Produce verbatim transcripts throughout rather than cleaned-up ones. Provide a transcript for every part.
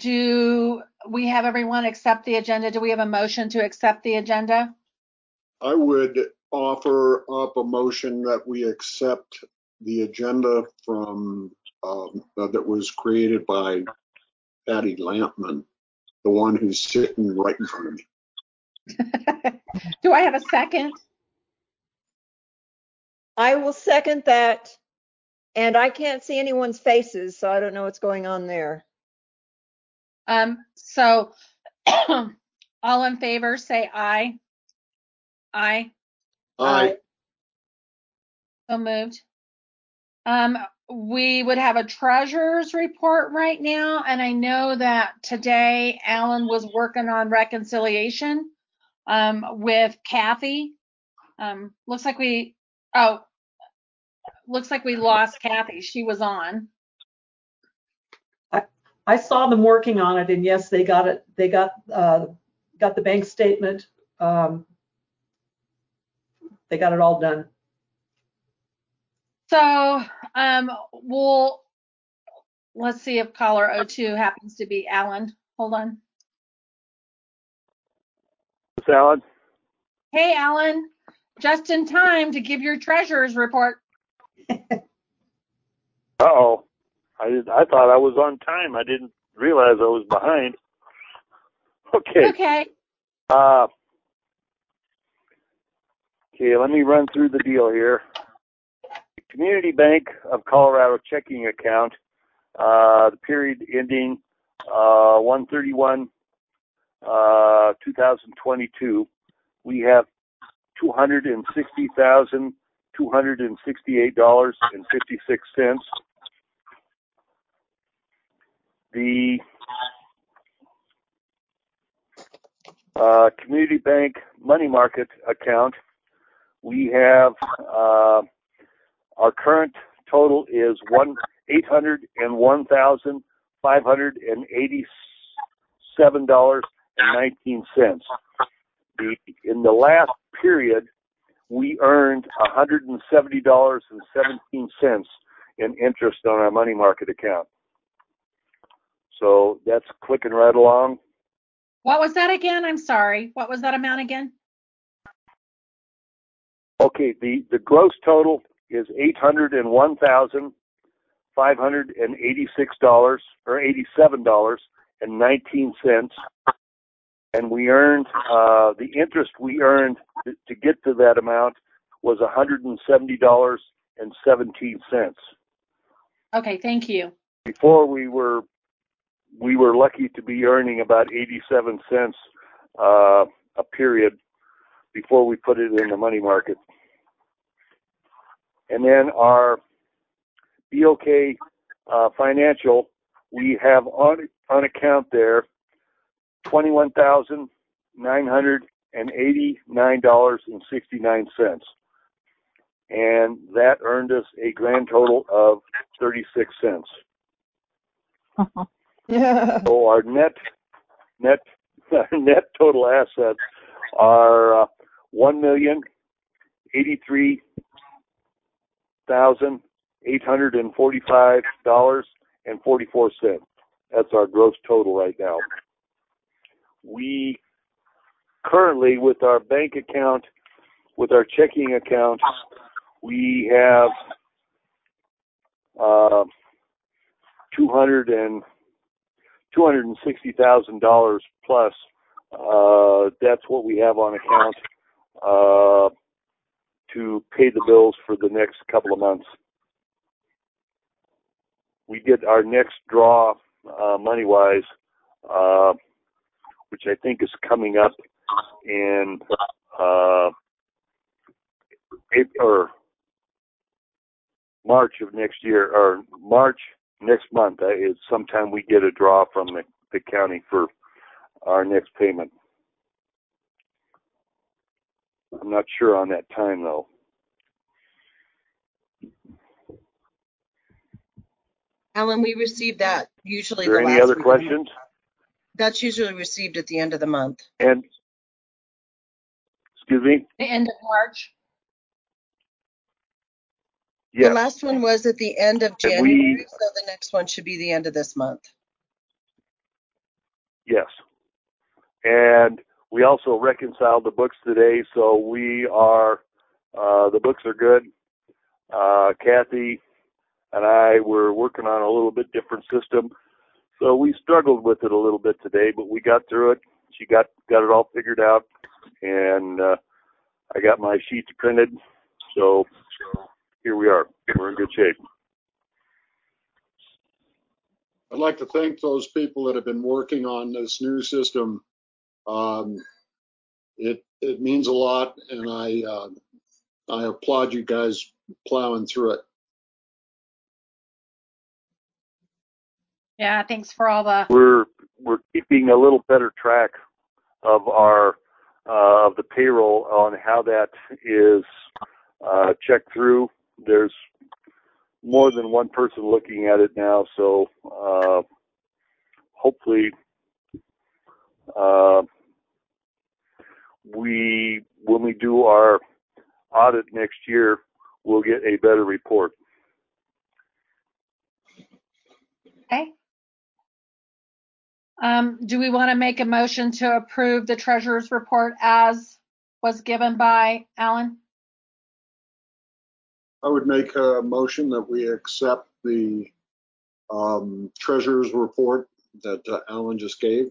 do we have everyone accept the agenda? Do we have a motion to accept the agenda? I would offer up a motion that we accept the agenda from um, uh, that was created by Patty Lampman, the one who's sitting right in front of me. Do I have a second? I will second that. And I can't see anyone's faces, so I don't know what's going on there. Um, so all in favor, say aye. Aye. Aye. So moved. Um, we would have a treasurer's report right now, and I know that today Alan was working on reconciliation um, with Kathy. Um, looks like we, oh, looks like we lost Kathy. She was on. I, I saw them working on it, and yes, they got it. They got uh, got the bank statement. Um, they got it all done. So um, we'll let's see if caller oh two happens to be Alan. Hold on. It's Alan. Hey, Alan. Just in time to give your treasurer's report. Uh-oh. I did, I thought I was on time. I didn't realize I was behind. Okay. Okay. Uh, okay, let me run through the deal here. Community Bank of Colorado checking account, uh, the period ending uh, one thirty-one, uh, two thousand twenty-two. We have two hundred sixty thousand two hundred sixty-eight dollars and fifty-six cents. The uh, Community Bank money market account, we have uh, our current total is one eight hundred and one thousand five hundred and eighty-seven dollars and nineteen cents. The in the last period, we earned one hundred and seventy dollars and seventeen cents in interest on our money market account. So that's clicking right along. What was that again? I'm sorry. What was that amount again? Okay, the, the gross total is eight hundred and one thousand five hundred and eighty-six dollars or eighty-seven dollars and nineteen cents, and we earned uh, the interest we earned to, to get to that amount was one hundred and seventy dollars and seventeen cents. Okay, thank you. Before we were we were lucky to be earning about eighty-seven cents uh, a period before we put it in the money market. And then our B O K uh, Financial, we have on on account there twenty-one thousand nine hundred and eighty-nine dollars and sixty-nine cents, and that earned us a grand total of thirty-six cents. So our net net net total assets are uh, one million eighty-three thousand eight hundred and forty-five dollars and forty-four cents. That's our gross total right now. We currently, with our bank account, with our checking account, we have uh, two hundred and two hundred and sixty thousand dollars plus. Uh, that's what we have on account uh, to pay the bills for the next couple of months. We get our next draw uh, money-wise, uh, which I think is coming up in uh, April or March of next year, or March next month uh, is sometime we get a draw from the, the county for our next payment. I'm not sure on that time though. Alan, we receive that usually. Is there the any last other week of the questions? month. That's usually received at the end of the month. And excuse me? The end of March. Yes. The last one was at the end of And January, we, so the next one should be the end of this month. Yes. And we also reconciled the books today, so we are, uh, the books are good. Uh, Kathy and I were working on a little bit different system, so we struggled with it a little bit today, but we got through it. She got, got it all figured out, and uh, I got my sheets printed, so here we are. We're in good shape. I'd like to thank those people that have been working on this new system. Um, it it means a lot, and I uh, I applaud you guys plowing through it. Yeah, thanks for all the. We're we're keeping a little better track of our uh, of the payroll on how that is uh, checked through. There's more than one person looking at it now, so uh, hopefully uh, we when we do our audit next year, we'll get a better report. Okay. Um, do we want to make a motion to approve the treasurer's report as was given by Alan? I would make a motion that we accept the um, treasurer's report that uh, Alan just gave.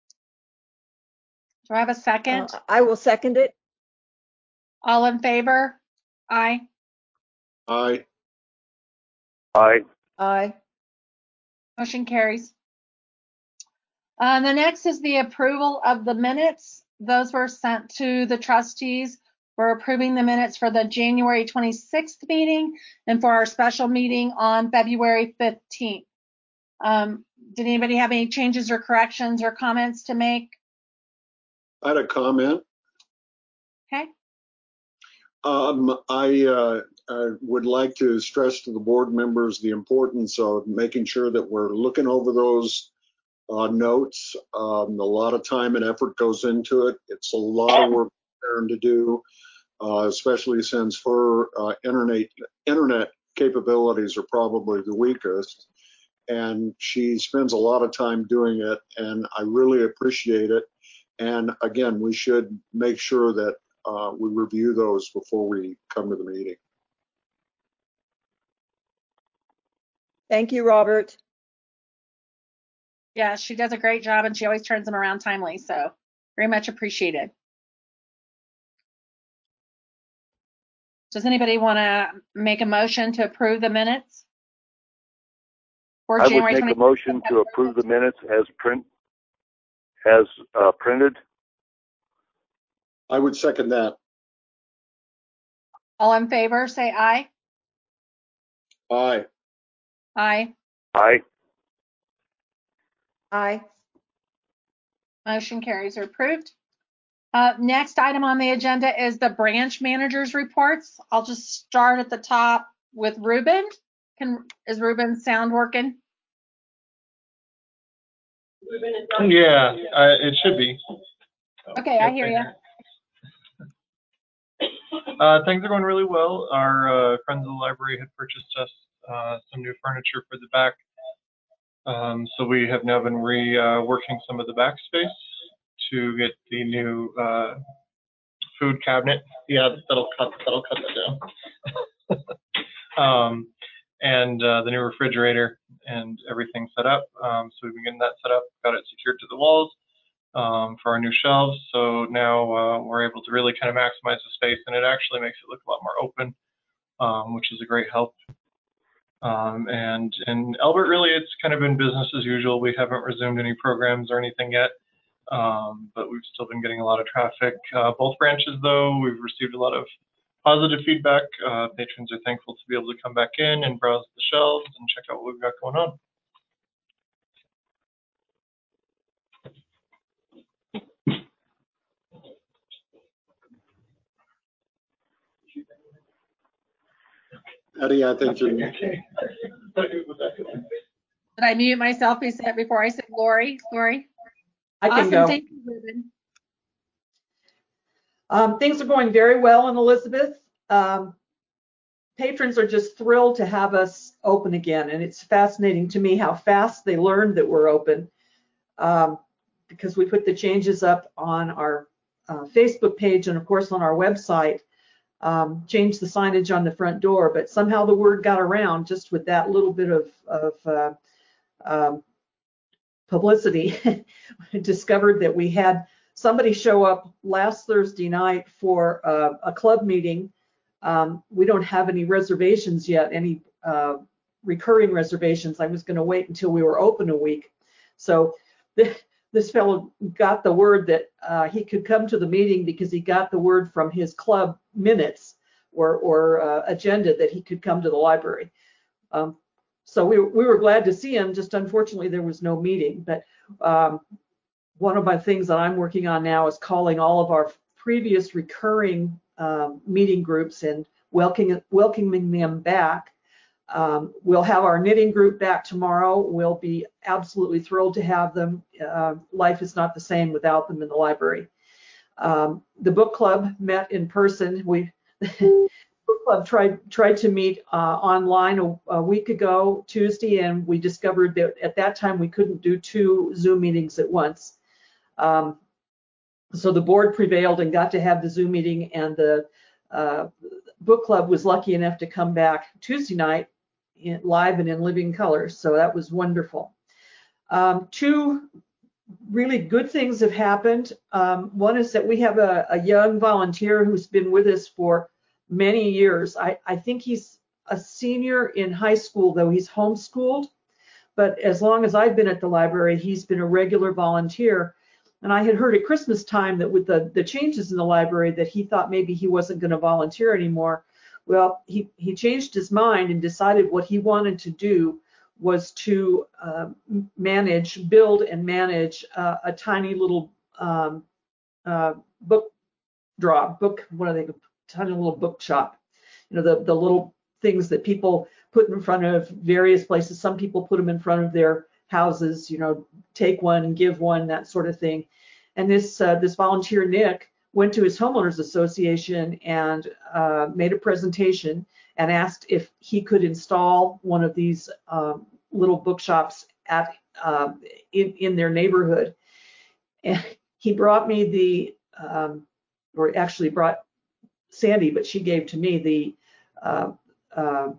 Do I have a second? Uh, I will second it. All in favor? Aye. Aye. Aye. Aye. Motion carries. Uh, the next is the approval of the minutes. Those were sent to the trustees. We're approving the minutes for the January twenty-sixth meeting and for our special meeting on February fifteenth. Um, did anybody have any changes or corrections or comments to make? I had a comment. Okay. Um, I, uh, I would like to stress to the board members the importance of making sure that we're looking over those uh, notes. Um, a lot of time and effort goes into it. It's a lot of work for Karen to do, uh, especially since her uh, internet internet capabilities are probably the weakest. And she spends a lot of time doing it, and I really appreciate it. And again, we should make sure that uh, we review those before we come to the meeting. Thank you, Robert. Yeah, she does a great job and she always turns them around timely. So very much appreciated. Does anybody want to make a motion to approve the minutes? For I would January make a motion to approve the minutes as print as uh, printed. I would second that. All in favor, say aye. Aye. Aye. Aye. Aye. Motion carries or approved. Uh, next item on the agenda is the branch managers reports. I'll just start at the top with Ruben. Can, is Ruben's sound working? Yeah, uh, it should be. Okay, I hear you. Uh, things are going really well. Our uh, friends of the library had purchased us uh, some new furniture for the back. Um, so we have now been reworking uh, some of the back space to get the new uh, food cabinet. Yeah, that'll cut, that'll cut that down. um, and uh, the new refrigerator and everything set up. Um, so we've been getting that set up, got it secured to the walls. Um, for our new shelves, so now uh, we're able to really kind of maximize the space, and it actually makes it look a lot more open, um, which is a great help. Um, and in Elbert, really, it's kind of been business as usual. We haven't resumed any programs or anything yet, um, but we've still been getting a lot of traffic. Uh, both branches, though, we've received a lot of positive feedback. Uh, patrons are thankful to be able to come back in and browse the shelves and check out what we've got going on. Eddie, I think you're. Did I mute myself before I said Lori? Lori? I can awesome. go. Thank you, Ruben. Um, things are going very well in Elizabeth. Um, patrons are just thrilled to have us open again, and it's fascinating to me how fast they learned that we're open. Um, because we put the changes up on our uh, Facebook page and of course on our website, um, changed the signage on the front door, but somehow the word got around just with that little bit of, of uh, um, publicity. Discovered that we had somebody show up last Thursday night for uh, a club meeting. Um, we don't have any reservations yet, any uh, recurring reservations. I was going to wait until we were open a week. So th this fellow got the word that uh, he could come to the meeting because he got the word from his club minutes or, or uh, agenda that he could come to the library. Um, so we, we were glad to see him, just unfortunately there was no meeting. But um, one of my things that I'm working on now is calling all of our previous recurring um, meeting groups and welcoming, welcoming them back. Um, we'll have our knitting group back tomorrow. We'll be absolutely thrilled to have them. Uh, life is not the same without them in the library. Um, the book club met in person. We book club tried tried to meet uh, online a, a week ago, Tuesday, and we discovered that at that time we couldn't do two Zoom meetings at once. Um, so the board prevailed and got to have the Zoom meeting, and the uh, book club was lucky enough to come back Tuesday night in, live and in living color. So that was wonderful. Um, two really good things have happened. Um, one is that we have a, a young volunteer who's been with us for many years. I, I think he's a senior in high school, though he's homeschooled. But as long as I've been at the library, he's been a regular volunteer. And I had heard at Christmas time that with the, the changes in the library that he thought maybe he wasn't going to volunteer anymore. Well, he, he changed his mind and decided what he wanted to do was to uh, manage, build and manage uh, a tiny little um, uh, book drop, book, what are they, tiny little bookshop. You know, the, the little things that people put in front of various places. Some people put them in front of their houses, you know, take one and give one, that sort of thing. And this uh, this volunteer, Nick, went to his homeowners association and uh, made a presentation and asked if he could install one of these um, little bookshops at uh, in, in their neighborhood. And he brought me the, um, or actually brought Sandy, but she gave to me the uh, uh,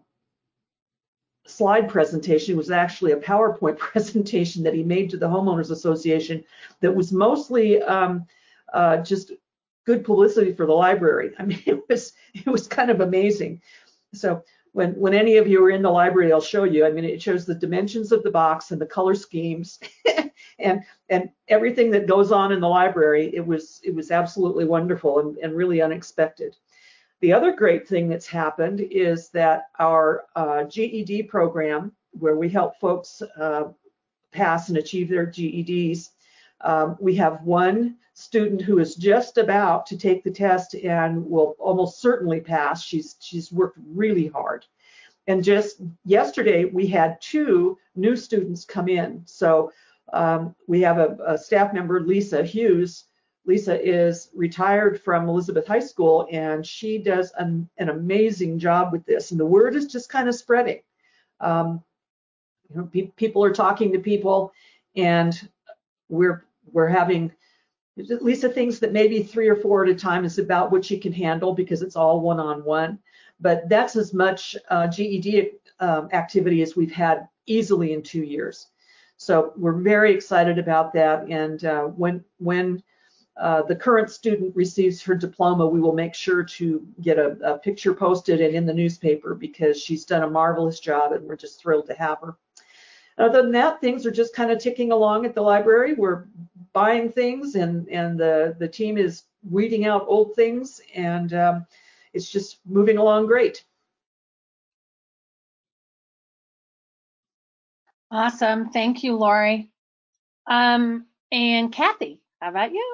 slide presentation. It was actually a PowerPoint presentation that he made to the homeowners association that was mostly um, uh, just good publicity for the library. I mean, it was it was kind of amazing. So when when any of you are in the library, I'll show you. I mean, it shows the dimensions of the box and the color schemes and and everything that goes on in the library. It was it was absolutely wonderful and, and really unexpected. The other great thing that's happened is that our uh, G E D program, where we help folks uh, pass and achieve their G E Ds, um, we have one student who is just about to take the test and will almost certainly pass. She's, she's worked really hard. And just yesterday, we had two new students come in. So um, we have a, a staff member, Lisa Hughes. Lisa is retired from Elizabeth High School, and she does an, an amazing job with this. And the word is just kind of spreading. Um, you know, pe people are talking to people, and we're we're having. Lisa thinks that maybe three or four at a time is about what she can handle because it's all one-on-one. But that's as much uh, G E D um, activity as we've had easily in two years. So we're very excited about that. And uh, when when Uh, the current student receives her diploma, we will make sure to get a, a picture posted and in the newspaper because she's done a marvelous job and we're just thrilled to have her. Other than that, things are just kind of ticking along at the library. We're buying things and, and the, the team is weeding out old things, and um, it's just moving along great. Awesome. Thank you, Lori. Um, and Kathy, how about you?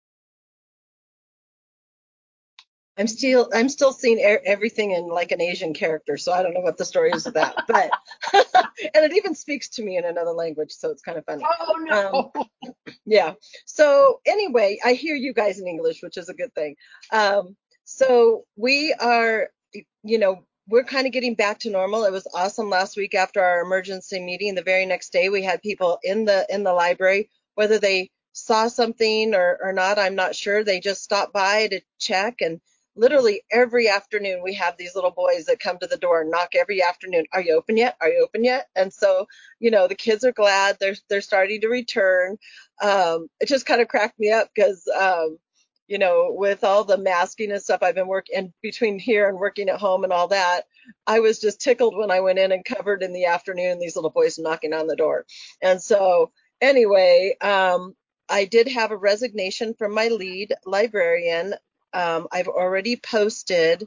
I'm still I'm still seeing er everything in like an Asian character, so I don't know what the story is with that. But and it even speaks to me in another language, so it's kind of funny. Oh no. Um, yeah. So anyway, I hear you guys in English, which is a good thing. Um, so we are, you know, we're kind of getting back to normal. It was awesome last week after our emergency meeting. The very next day, we had people in the in the library, whether they saw something or, or not, I'm not sure. They just stop by to check. And literally every afternoon we have these little boys that come to the door and knock every afternoon. Are you open yet? Are you open yet? And so, you know, the kids are glad they're they're starting to return. Um, it just kind of cracked me up because, um, you know, with all the masking and stuff I've been working in between here and working at home and all that, I was just tickled when I went in and covered in the afternoon, these little boys knocking on the door. And so anyway, um, I did have a resignation from my lead librarian. Um, I've already posted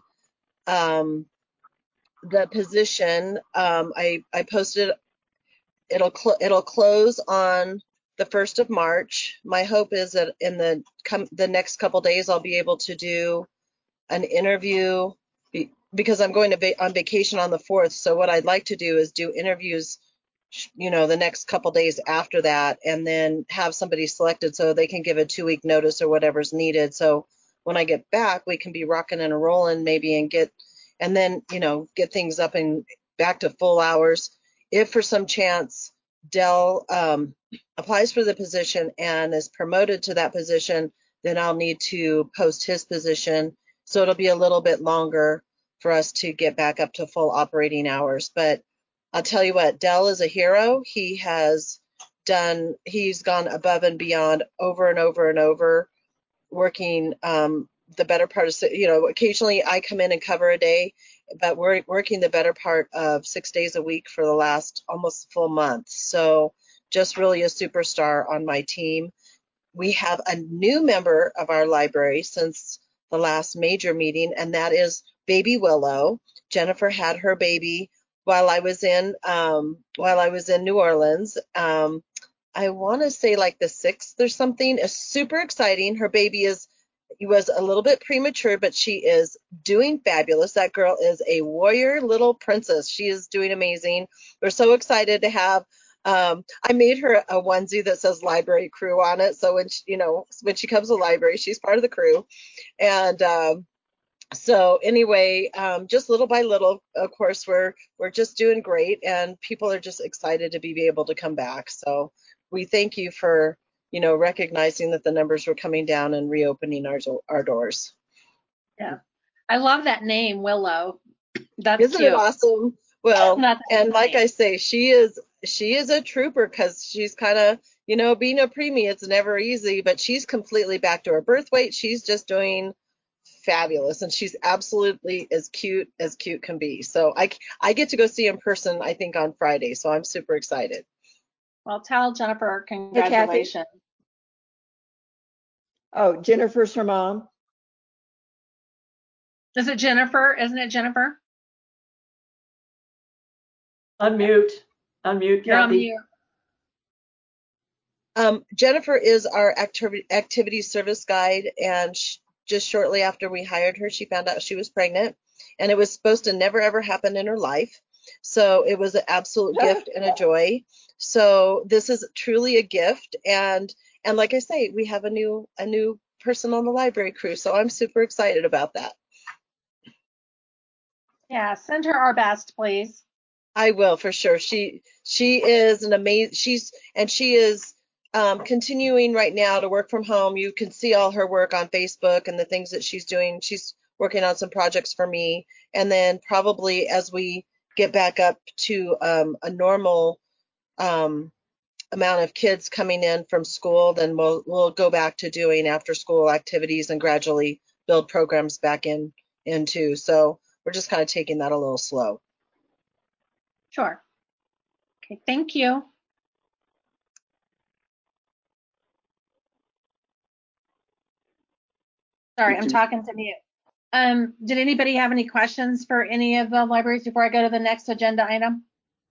um, the position. Um, I, I posted, it'll, cl- it'll close on the first of March. My hope is that in the, com- the next couple days, I'll be able to do an interview be- because I'm going to va- on vacation on the fourth. So what I'd like to do is do interviews, you know, the next couple days after that, and then have somebody selected so they can give a two week notice or whatever's needed. So when I get back, we can be rocking and rolling maybe and get, and then, you know, get things up and back to full hours. If for some chance Dell um, applies for the position and is promoted to that position, then I'll need to post his position. So it'll be a little bit longer for us to get back up to full operating hours. But I'll tell you what, Dell is a hero. He has done, he's gone above and beyond over and over and over, working um, the better part of, you know, occasionally I come in and cover a day, but we're working the better part of six days a week for the last almost full month. So just really a superstar on my team. We have a new member of our library since the last major meeting, and that is baby Willow. Jennifer had her baby while I was in um, while I was in New Orleans. Um, I want to say like the sixth or something. It's super exciting. Her baby is was a little bit premature, but she is doing fabulous. That girl is a warrior little princess. She is doing amazing. We're so excited to have. Um, I made her a onesie that says library crew on it. So when she, you know, when she comes to the library, she's part of the crew. And um, so anyway, um, just little by little, of course, we're we're just doing great, and people are just excited to be, be able to come back. So we thank you for, you know, recognizing that the numbers were coming down and reopening our our doors. Yeah, I love that name, Willow. That's Isn't cute. it awesome? Well, That's and like nice. I say, she is she is a trooper because she's kind of, you know, being a preemie, it's never easy, but she's completely back to her birth weight. She's just doing fabulous, and she's absolutely as cute as cute can be. So I I get to go see in person, I think, on Friday, so I'm super excited. Well, tell Jennifer congratulations. Oh, Jennifer's her mom. Is it Jennifer? Isn't it Jennifer? Unmute. Unmute, You're on Kathy. mute. Um, Jennifer is our activity activity service guide, and sh- just shortly after we hired her, she found out she was pregnant, and it was supposed to never ever happen in her life. So it was an absolute gift and a joy. So this is truly a gift, and and like I say, we have a new a new person on the library crew, so I'm super excited about that. Yeah, send her our best, please. I will for sure. She she is an amazing. She's and she is um, continuing right now to work from home. You can see all her work on Facebook and the things that she's doing. She's working on some projects for me, and then probably as we get back up to um, a normal um, amount of kids coming in from school, then we'll we'll go back to doing after school activities and gradually build programs back in into. So we're just kind of taking that a little slow. Sure. Okay, thank you. Sorry, I'm talking to mute. Um, did anybody have any questions for any of the libraries before I go to the next agenda item?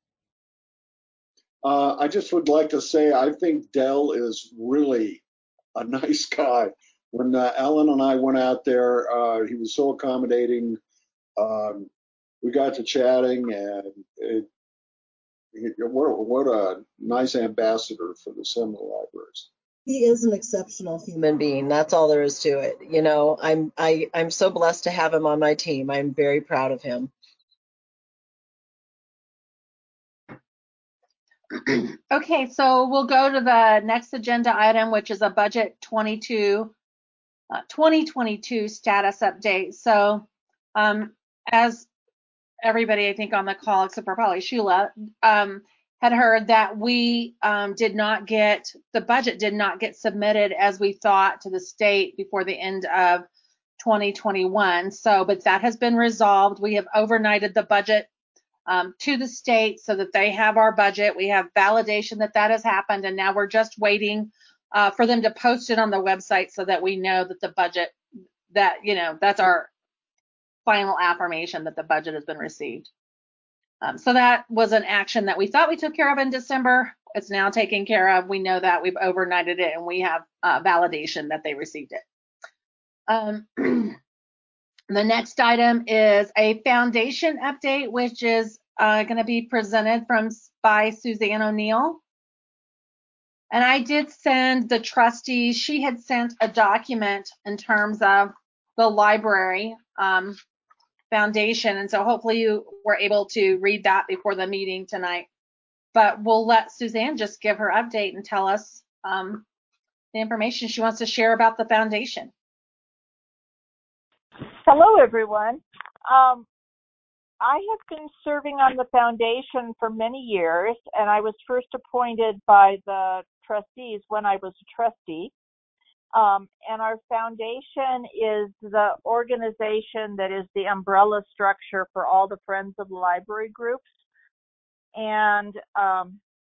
Uh, I just would like to say I think Dell is really a nice guy. When uh, Alan and I went out there, uh, he was so accommodating. Um, we got to chatting, and it, it, what, what a nice ambassador for the Seminole Libraries. He is an exceptional human being. That's all there is to it. You know, I'm I I'm so blessed to have him on my team. I'm very proud of him. Okay, so we'll go to the next agenda item, which is a budget twenty-two, uh, twenty twenty-two status update. So, um, as everybody, I think on the call, except for probably Sheila, um, had heard that we um, did not get, the budget did not get submitted as we thought to the state before the end of twenty twenty-one. So, but that has been resolved. We have overnighted the budget um, to the state so that they have our budget. We have validation that that has happened, and now we're just waiting uh, for them to post it on the website so that we know that the budget, that, you know, that's our final affirmation that the budget has been received. Um, so that was an action that we thought we took care of in December. It's now taken care of. We know that we've overnighted it, and we have uh, validation that they received it. Um, the next item is a foundation update, which is uh, going to be presented from by Suzanne O'Neill. And I did send the trustees, she had sent a document in terms of the library um, foundation. And so hopefully you were able to read that before the meeting tonight. But we'll let Suzanne just give her update and tell us um, the information she wants to share about the foundation. Hello, everyone. Um, I have been serving on the foundation for many years, and I was first appointed by the trustees when I was a trustee. Um, and our foundation is the organization that is the umbrella structure for all the Friends of the Library groups. And um,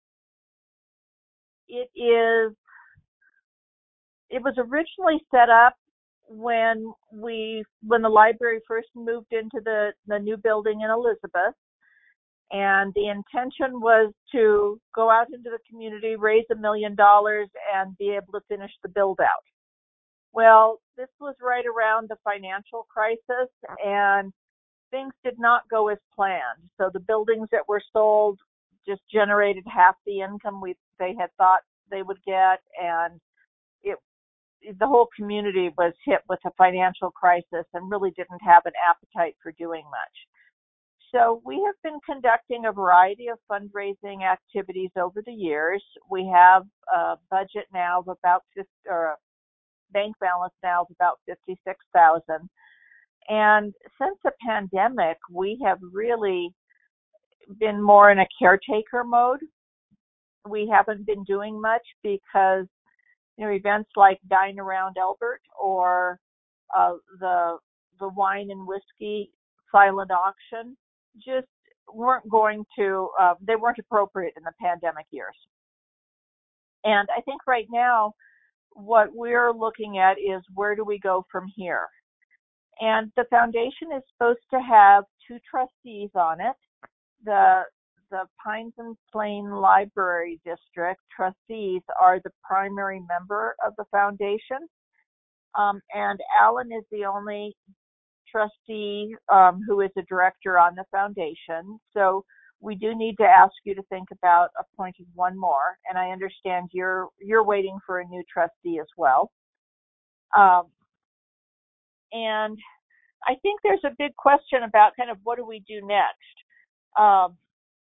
it is, it was originally set up when we, when the library first moved into the, the new building in Elizabeth. And the intention was to go out into the community, raise a million dollars, and be able to finish the build out. Well, this was right around the financial crisis, and things did not go as planned. So the buildings that were sold just generated half the income we they had thought they would get, and it the whole community was hit with a financial crisis and really didn't have an appetite for doing much. So we have been conducting a variety of fundraising activities over the years. We have a budget now of about fifty, or a bank balance now of about fifty-six thousand. And since the pandemic, we have really been more in a caretaker mode. We haven't been doing much because, you know, events like Dine Around Albert or uh, the the wine and whiskey silent auction just weren't going to, uh, they weren't appropriate in the pandemic years. And I think right now what we're looking at is where do we go from here? And the foundation is supposed to have two trustees on it. The the Pines and Plain Library District trustees are the primary member of the foundation. Um, and Alan is the only trustee um, who is a director on the foundation. So we do need to ask you to think about appointing one more. And I understand you're you're waiting for a new trustee as well. Um, and I think there's a big question about kind of what do we do next. Um,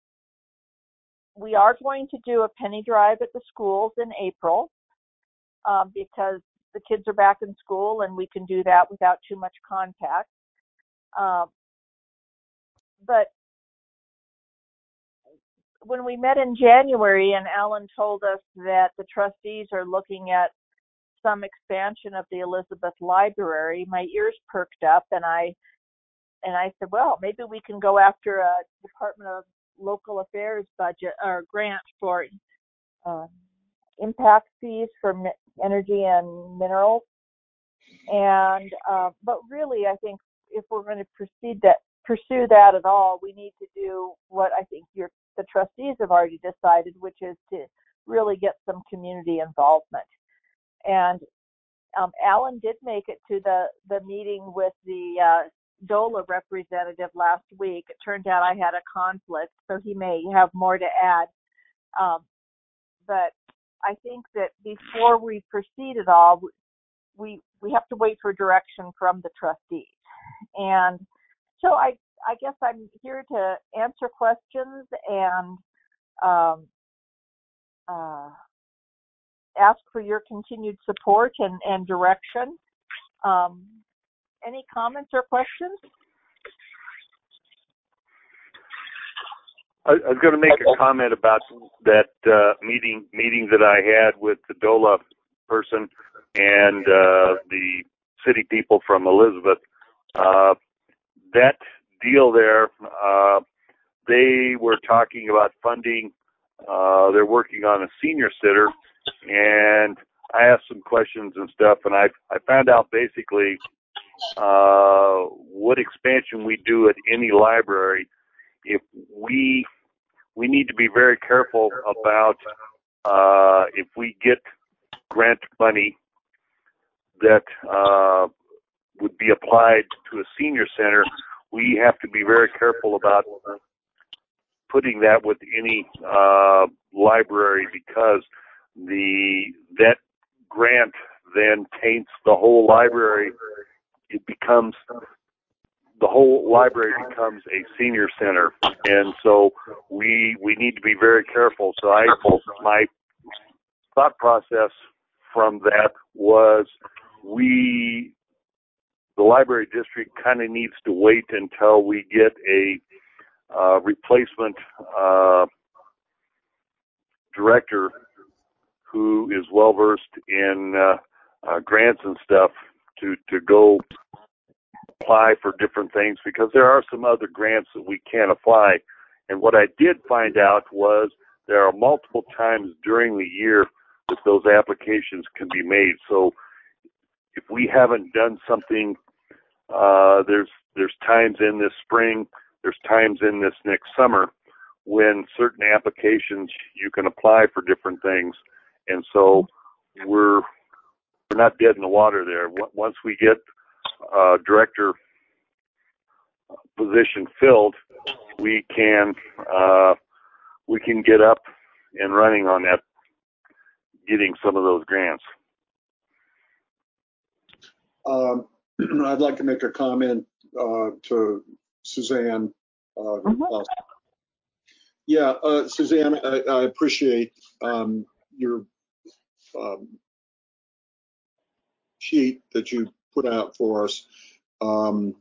we are going to do a penny drive at the schools in April um, because the kids are back in school and we can do that without too much contact. Um, but when we met in January and Alan told us that the trustees are looking at some expansion of the Elizabeth Library, my ears perked up and I and I said, well, maybe we can go after a Department of Local Affairs budget or grant for uh, impact fees for mi- energy and minerals. And uh, but really, I think if we're going to proceed that pursue that at all, we need to do what I think your the trustees have already decided, which is to really get some community involvement. And um, Alan did make it to the the meeting with the uh, DOLA representative last week. It turned out I had a conflict, so he may have more to add. Um, but I think that before we proceed at all, we we have to wait for direction from the trustees. And so I I guess I'm here to answer questions and um, uh, ask for your continued support and, and direction. Um, any comments or questions? I, I was going to make a comment about that uh, meeting meeting that I had with the D O L A person and uh, the city people from Elizabeth. Uh, that deal there, uh, they were talking about funding. Uh, they're working on a senior center, and I asked some questions and stuff, and I I found out basically uh, what expansion we do at any library. If we we need to be very careful about uh, if we get grant money that uh, would be applied to a senior center, we have to be very careful about putting that with any uh, library, because the that grant then taints the whole library. It becomes the whole library becomes a senior center, and so we we need to be very careful. So I my thought process from that was we the library district kind of needs to wait until we get a uh, replacement uh, director who is well versed in uh, uh, grants and stuff to to go apply for different things, because there are some other grants that we can apply. And what I did find out was there are multiple times during the year that those applications can be made. So if we haven't done something, uh, there's there's times in this spring, there's times in this next summer when certain applications you can apply for different things. And so we're we're not dead in the water there. Once we get uh, director position filled, we can uh, we can get up and running on that, getting some of those grants. Um, I'd like to make a comment uh, to Suzanne. Uh, Mm-hmm. Yeah, uh, Suzanne, I, I appreciate um, your um, sheet that you put out for us. Um,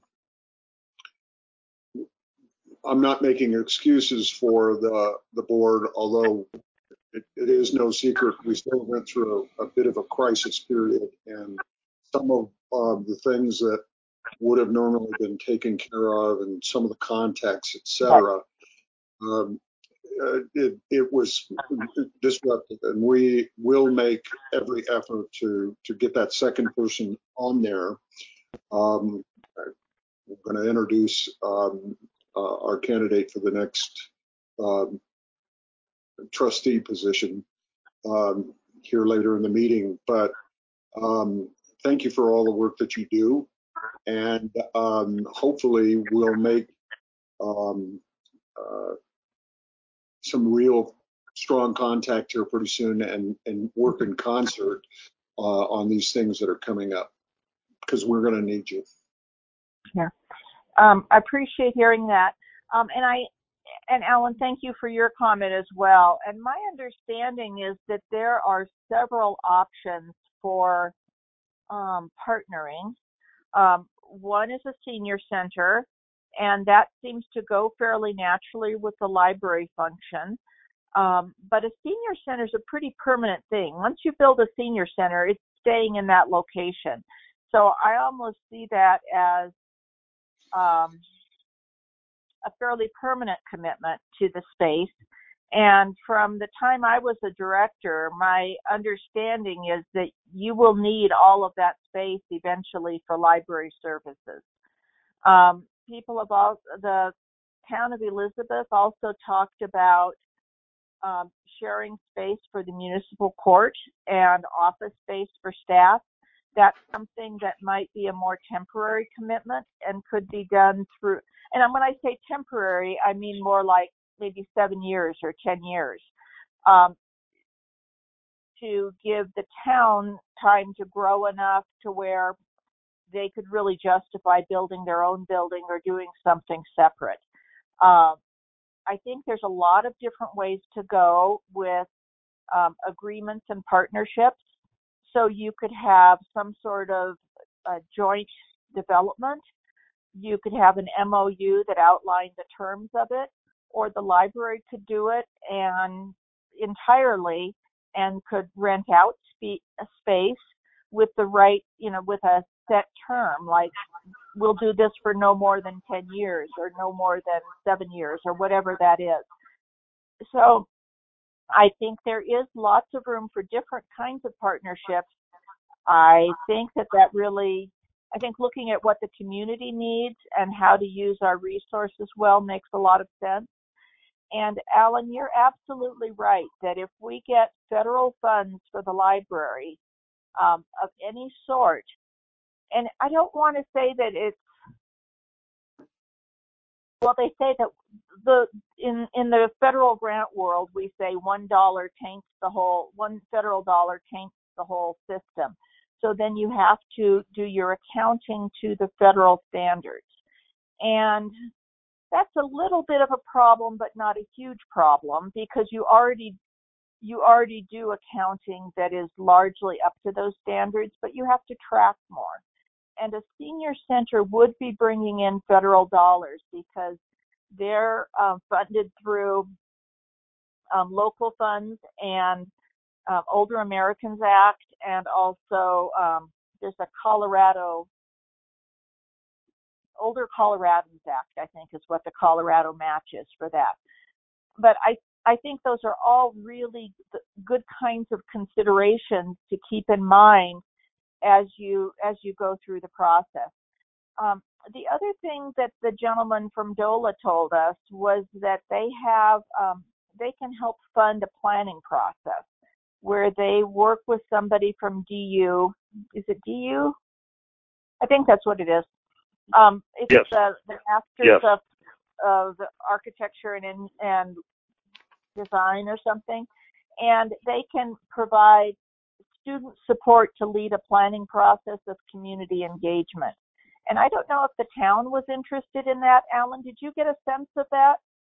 I'm not making excuses for the the board, although it, it is no secret we still went through a, a bit of a crisis period, and some of uh, the things that would have normally been taken care of, and some of the contacts, et cetera, um, uh, it, it was disrupted, and we will make every effort to to get that second person on there. Um, we're going to introduce um, uh, our candidate for the next um, trustee position um, here later in the meeting. But um, thank you for all the work that you do, and um, hopefully we'll make um, uh, some real strong contact here pretty soon, and, and work in concert uh, on these things that are coming up, because we're going to need you. Yeah. Um, I appreciate hearing that. Um, and I, and Alan, thank you for your comment as well. And my understanding is that there are several options for um, partnering. Um, one is a senior center, and that seems to go fairly naturally with the library function. Um, but a senior center is a pretty permanent thing. Once you build a senior center, it's staying in that location. So I almost see that as um, a fairly permanent commitment to the space. And from the time I was a director, my understanding is that you will need all of that space eventually for library services. Um, people of all, the town of Elizabeth also talked about um, sharing space for the municipal court and office space for staff. That's something that might be a more temporary commitment and could be done through, and when I say temporary, I mean more like maybe seven years or ten years, um, to give the town time to grow enough to where they could really justify building their own building or doing something separate. Um, I think there's a lot of different ways to go with um, agreements and partnerships. So you could have some sort of uh, joint development. You could have an M O U that outlined the terms of it, or the library could do it and entirely and could rent out spe- a space with the right, you know, with a set term, like we'll do this for no more than ten years or no more than seven years or whatever that is. So I think there is lots of room for different kinds of partnerships. I think that that really, I think looking at what the community needs and how to use our resources well makes a lot of sense. And Alan, you're absolutely right that if we get federal funds for the library um, of any sort, and I don't want to say that it's, well, they say that the in in the federal grant world, we say one dollar taints the whole, one federal dollar taints the whole system. So then you have to do your accounting to the federal standards. And that's a little bit of a problem, but not a huge problem, because you already you already do accounting that is largely up to those standards, but you have to track more. And a senior center would be bringing in federal dollars because they're um, funded through um, local funds and um, Older Americans Act, and also um, there's a Colorado Older Coloradans Act, I think is what the Colorado match is for that. But I I think those are all really good kinds of considerations to keep in mind as you as you go through the process. Um, the other thing that the gentleman from DOLA told us was that they have um, they can help fund a planning process where they work with somebody from D U. Is it D U? I think that's what it is. Um, it's yes. the, the Masters yes. of of Architecture and and Design or something, and they can provide student support to lead a planning process of community engagement. And I don't know if the town was interested in that. Alan, did you get a sense of that?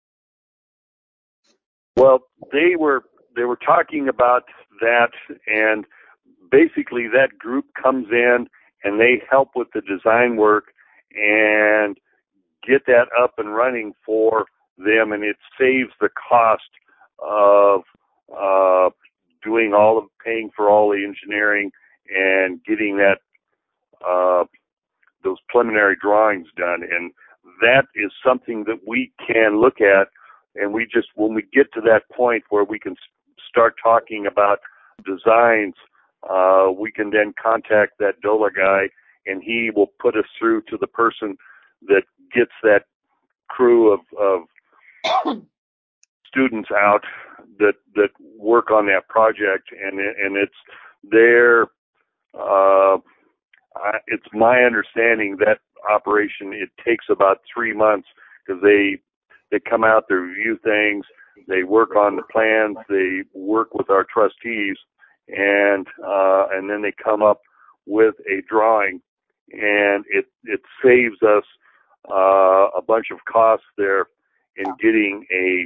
Well, they were they were talking about that, and basically that group comes in and they help with the design work and get that up and running for them, and it saves the cost of uh, doing all of paying for all the engineering and getting that uh, those preliminary drawings done. And that is something that we can look at, and we just, when we get to that point where we can start talking about designs, uh, we can then contact that DOLA guy, and he will put us through to the person that gets that crew of, of students out that that work on that project, and and it's their uh, I, it's my understanding that operation, it takes about three months because they they come out, they review things, they work on the plans, they work with our trustees, and uh, and then they come up with a drawing, and it it saves us uh, a bunch of costs there in getting a,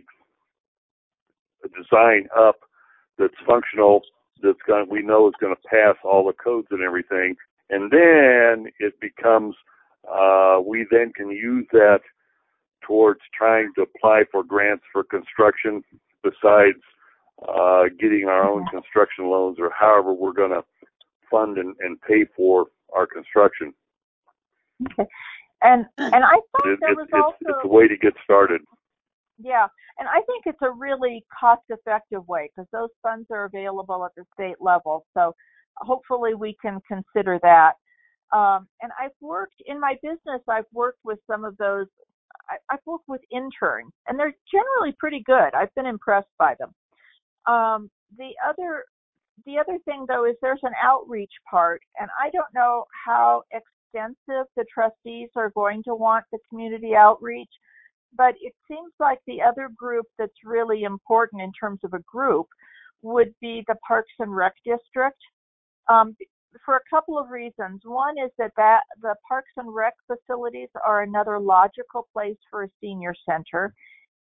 a design up that's functional, that's going we know is going to pass all the codes and everything. And then it becomes, uh, we then can use that towards trying to apply for grants for construction, besides uh, getting our own construction loans, or however we're going to fund and, and pay for our construction. Okay. And and I thought it, there it, was it's, also it's a way to get started. Yeah, and I think it's a really cost-effective way because those funds are available at the state level. So hopefully we can consider that. Um, and I've worked in my business. I've worked with some of those. I, I've worked with interns, and they're generally pretty good. I've been impressed by them. Um, the other the other thing though is there's an outreach part, and I don't know how extensive the trustees are going to want the community outreach. But it seems like the other group that's really important in terms of a group would be the Parks and Rec District, um, for a couple of reasons. One is that, that the Parks and Rec facilities are another logical place for a senior center.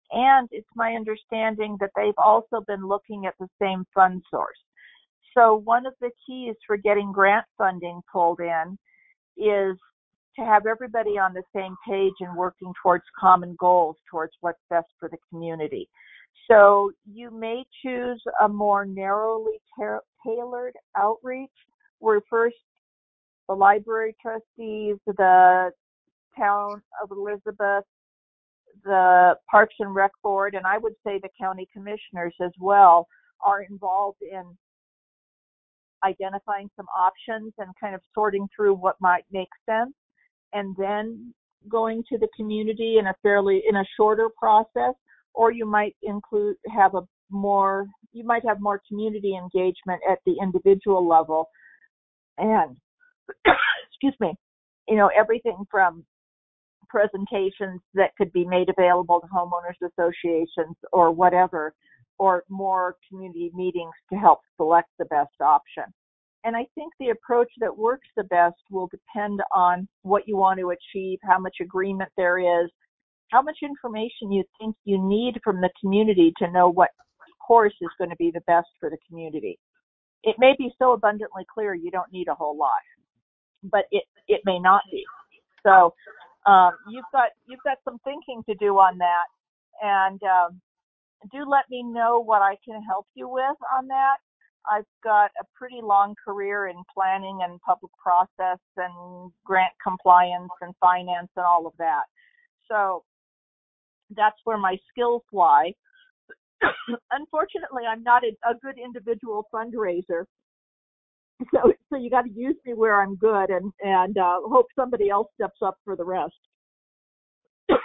And it's my understanding that they've also been looking at the same fund source. So one of the keys for getting grant funding pulled in is to have everybody on the same page and working towards common goals, towards what's best for the community. So you may choose a more narrowly ta- tailored outreach, where first the library trustees, the town of Elizabeth, the Parks and Rec Board, and I would say the county commissioners as well, are involved in identifying some options and kind of sorting through what might make sense, and then going to the community in a fairly, in a shorter process. Or you might include, have a more, you might have more community engagement at the individual level. And, excuse me, you know, everything from presentations that could be made available to homeowners associations or whatever, or more community meetings to help select the best option. And I think the approach that works the best will depend on what you want to achieve, how much agreement there is, how much information you think you need from the community to know what course is going to be the best for the community. It may be so abundantly clear you don't need a whole lot, but it, it may not be. So um, you've got you've got some thinking to do on that, and um, do let me know what I can help you with on that. I've got a pretty long career in planning and public process and grant compliance and finance and all of that. So that's where my skills lie. Unfortunately, I'm not a, a good individual fundraiser. So, so you got to use me where I'm good, and and uh, hope somebody else steps up for the rest. So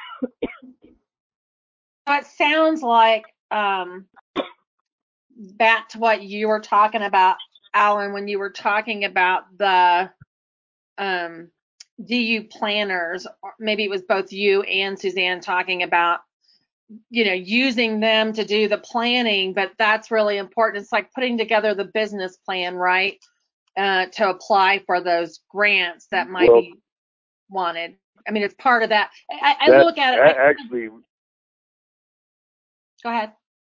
it sounds like, um, back to what you were talking about, Alan, when you were talking about the um, D U planners, or maybe it was both you and Suzanne talking about, you know, using them to do the planning, but that's really important. It's like putting together the business plan, right? Uh, to apply for those grants that might Well, be wanted. I mean, it's part of that. I, I that look at it. a- I, actually, go ahead.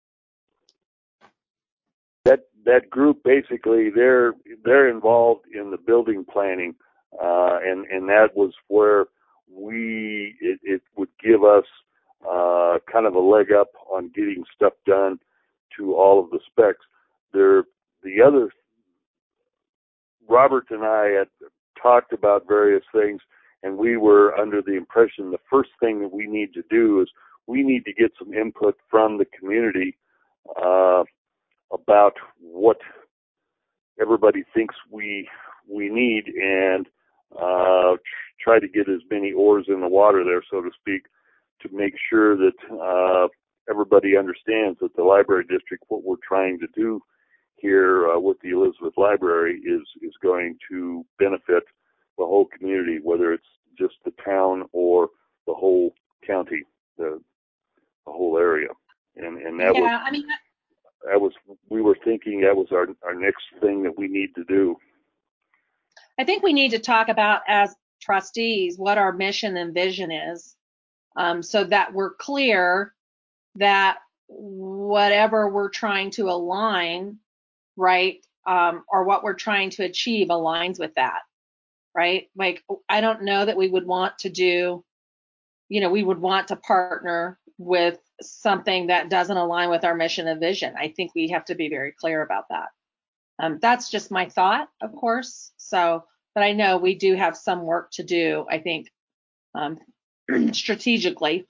that that group basically they're they're involved in the building planning, uh, and and that was where we it, it would give us uh, kind of a leg up on getting stuff done to all of the specs. There, the other Robert and I had talked about various things, and we were under the impression the first thing that we need to do is we need to get some input from the community uh, about what everybody thinks we we need, and uh, try to get as many oars in the water there, so to speak, to make sure that uh, everybody understands that the library district, what we're trying to do here uh, with the Elizabeth Library is is going to benefit the whole community, whether it's just the town or the whole county, the, the whole area. And and that Yeah, was I mean, that was we were thinking that was our our next thing that we need to do. I think we need to talk about, as trustees, what our mission and vision is, um, so that we're clear that whatever we're trying to align, right, um, or what we're trying to achieve aligns with that, right? Like, I don't know that we would want to do, you know, we would want to partner with something that doesn't align with our mission and vision. I think we have to be very clear about that. Um, that's just my thought, of course. So, but I know we do have some work to do, I think, um, strategically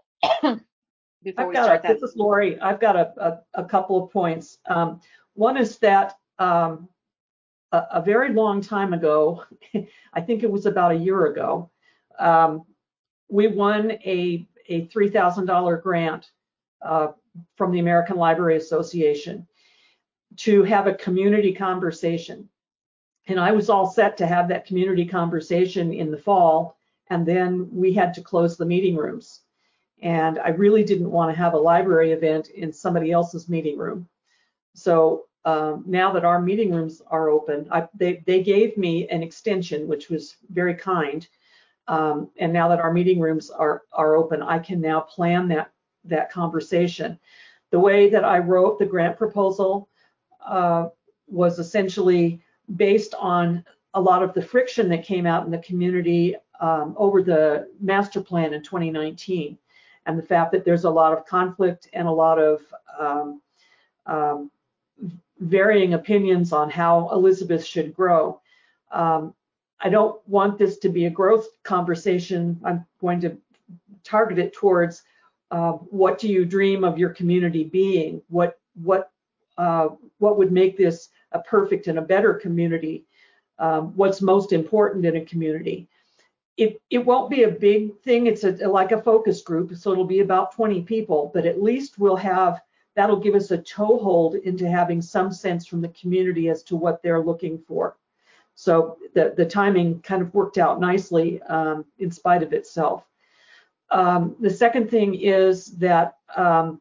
before I've we got start a, that. this is Lori. I've got a, a, a couple of points. Um, one is that um, a, a very long time ago, I think it was about a year ago, um, we won a, a three thousand dollar grant uh, from the American Library Association to have a community conversation. And I was all set to have that community conversation in the fall, and then we had to close the meeting rooms. And I really didn't want to have a library event in somebody else's meeting room. So um, now that our meeting rooms are open, I, they, they gave me an extension, which was very kind. Um, and now that our meeting rooms are, are open, I can now plan that, that conversation. The way that I wrote the grant proposal uh, was essentially based on a lot of the friction that came out in the community um, over the master plan in twenty nineteen, and the fact that there's a lot of conflict and a lot of um, um, varying opinions on how Elizabeth should grow. Um, I don't want this to be a growth conversation. I'm going to target it towards uh, what do you dream of your community being? What what uh, what would make this a perfect and a better community? Um, what's most important in a community? It it won't be a big thing. It's a like a focus group, so it'll be about twenty people, but at least we'll have that'll give us a toehold into having some sense from the community as to what they're looking for. So the, the timing kind of worked out nicely um, in spite of itself. Um, the second thing is that um,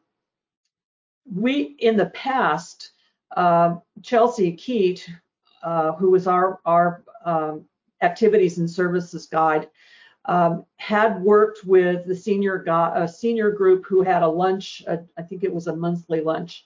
we, in the past, uh, Chelsea Keat, uh, who was our, our um, activities and services guide, um, had worked with the senior, a senior group who had a lunch, a, I think it was a monthly lunch.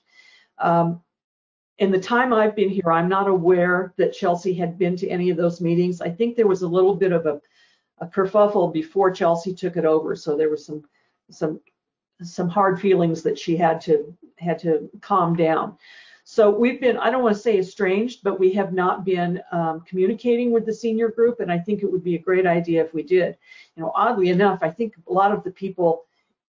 Um, In the time I've been here, I'm not aware that Chelsea had been to any of those meetings. I think there was a little bit of a, a kerfuffle before Chelsea took it over, so there was some some some hard feelings that she had to had to calm down. So we've been, I don't want to say estranged, but we have not been um, communicating with the senior group, and I think it would be a great idea if we did. You know, oddly enough, I think a lot of the people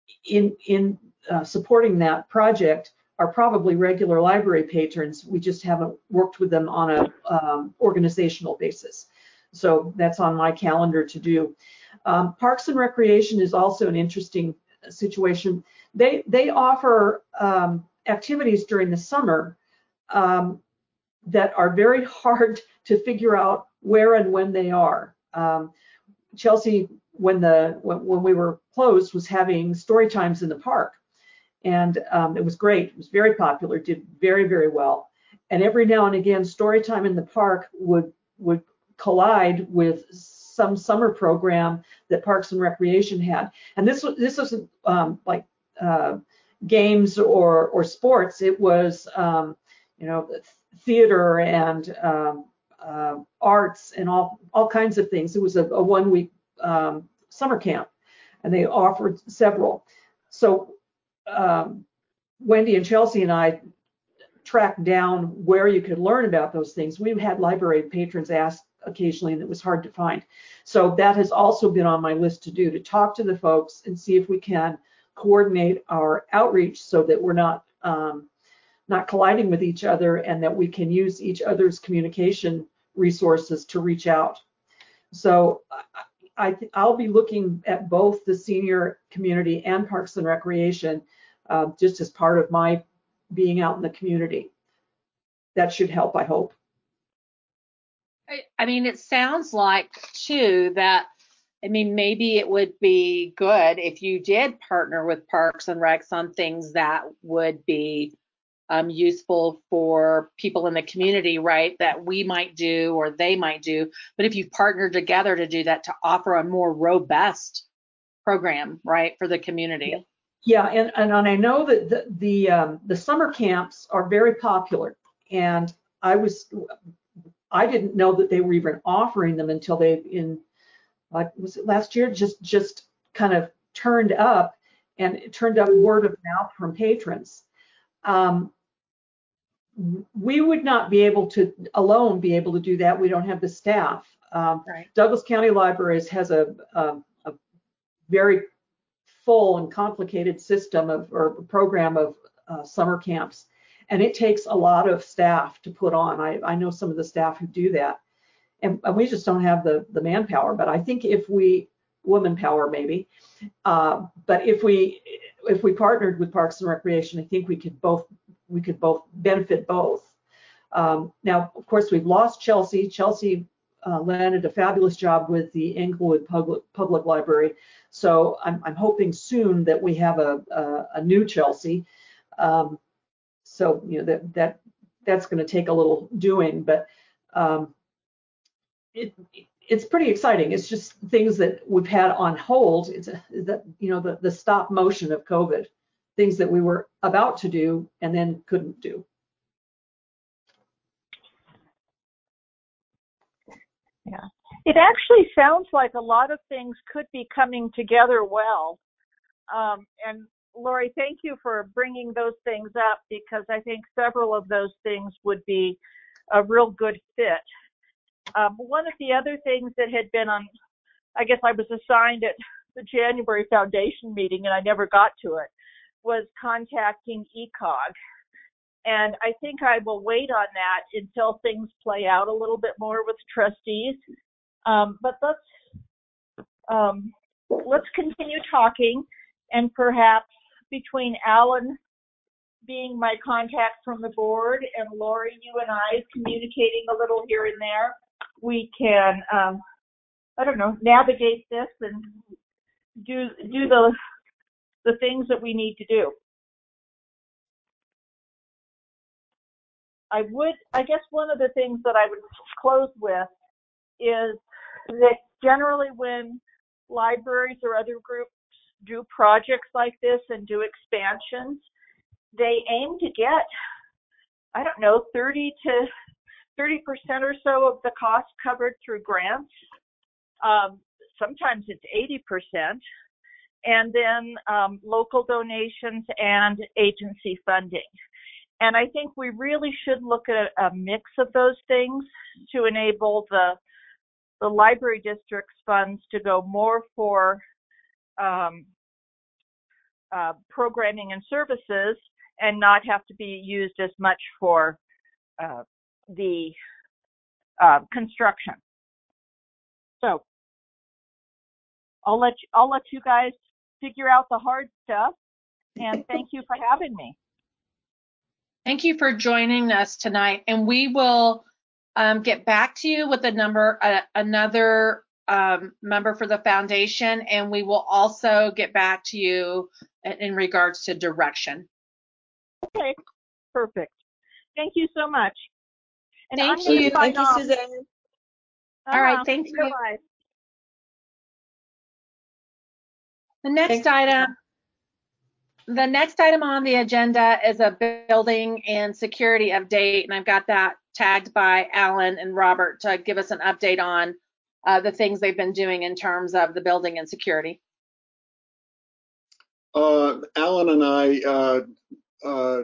in in uh, supporting that project are probably regular library patrons. We just haven't worked with them on a um, organizational basis. So that's on my calendar to do. Um, Parks and Recreation is also an interesting situation. They they offer um, activities during the summer um, that are very hard to figure out where and when they are. Um, Chelsea, when the when, when we were closed, was having story times in the park. And um, it was great. It was very popular, did very, very well. And every now and again, story time in the park would would collide with some summer program that Parks and Recreation had. And this was this wasn't um, like uh, games or or sports. It was um, you know theater and um, uh, arts and all all kinds of things. It was a, a one week um, summer camp, and they offered several. So Um, Wendy and Chelsea and I tracked down where you could learn about those things. We've had library patrons ask occasionally, and it was hard to find. So that has also been on my list to do, to talk to the folks and see if we can coordinate our outreach so that we're not um, not colliding with each other, and that we can use each other's communication resources to reach out. So I, I'll be looking at both the senior community and Parks and Recreation uh, just as part of my being out in the community. That should help, I hope. I, I mean, it sounds like too that, I mean, maybe it would be good if you did partner with Parks and Recs on things that would be um, useful for people in the community, right? That we might do or they might do. But if you partner together to do that, to offer a more robust program, right, for the community. Yeah, yeah and, and and I know that the the, um, the summer camps are very popular, and I was I didn't know that they were even offering them until they in like was it last year just just kind of turned up, and it turned up word of mouth from patrons. Um, we would not be able to alone be able to do that. We don't have the staff. Um, right. Douglas County Libraries has a, a, a very full and complicated system of or program of uh, summer camps, and it takes a lot of staff to put on. I, I know some of the staff who do that, and, and we just don't have the the manpower. But I think if we woman power maybe, uh, but if we if we partnered with Parks and Recreation, I think we could both we could both benefit both. Um, now, of course, we've lost Chelsea. Chelsea uh, landed a fabulous job with the Englewood Public, Public Library. So I'm, I'm hoping soon that we have a, a, a new Chelsea. Um, so, you know, that, that that's going to take a little doing, but um, it, it's pretty exciting. It's just things that we've had on hold. It's a, that, you know, the, the stop motion of COVID. things that we were about to do and then couldn't do. Yeah, it actually sounds like a lot of things could be coming together well. Um, and Lori, thank you for bringing those things up, because I think several of those things would be a real good fit. Um, one of the other things that had been on, I guess I was assigned at the January Foundation meeting and I never got to it, was contacting E COG. And I think I will wait on that until things play out a little bit more with trustees. Um, but let's um, let's continue talking, and perhaps between Alan being my contact from the board and Lori, you and I communicating a little here and there, we can, um, I don't know, navigate this and do do the the things that we need to do. I would, I guess one of the things that I would close with is that generally when libraries or other groups do projects like this and do expansions, they aim to get, I don't know, thirty to thirty percent or so of the cost covered through grants. Um, sometimes it's eighty percent. And then um, local donations and agency funding. And I think we really should look at a mix of those things to enable the, the library district's funds to go more for um, uh, programming and services and not have to be used as much for uh, the uh, construction. So I'll let you, I'll let you guys figure out the hard stuff, and thank you for having me. Thank you for joining us tonight, and we will um, get back to you with a number, uh, another um, member for the foundation, and we will also get back to you in, in regards to direction. Okay, perfect. Thank you so much. And Thank I'm you. Thank you, off. Suzanne. Uh-huh. All right, thank you. Bye-bye. The next Thanks. item, the next item on the agenda is a building and security update, and I've got that tagged by Alan and Robert to give us an update on uh, the things they've been doing in terms of the building and security. Uh, Alan and I, uh, uh,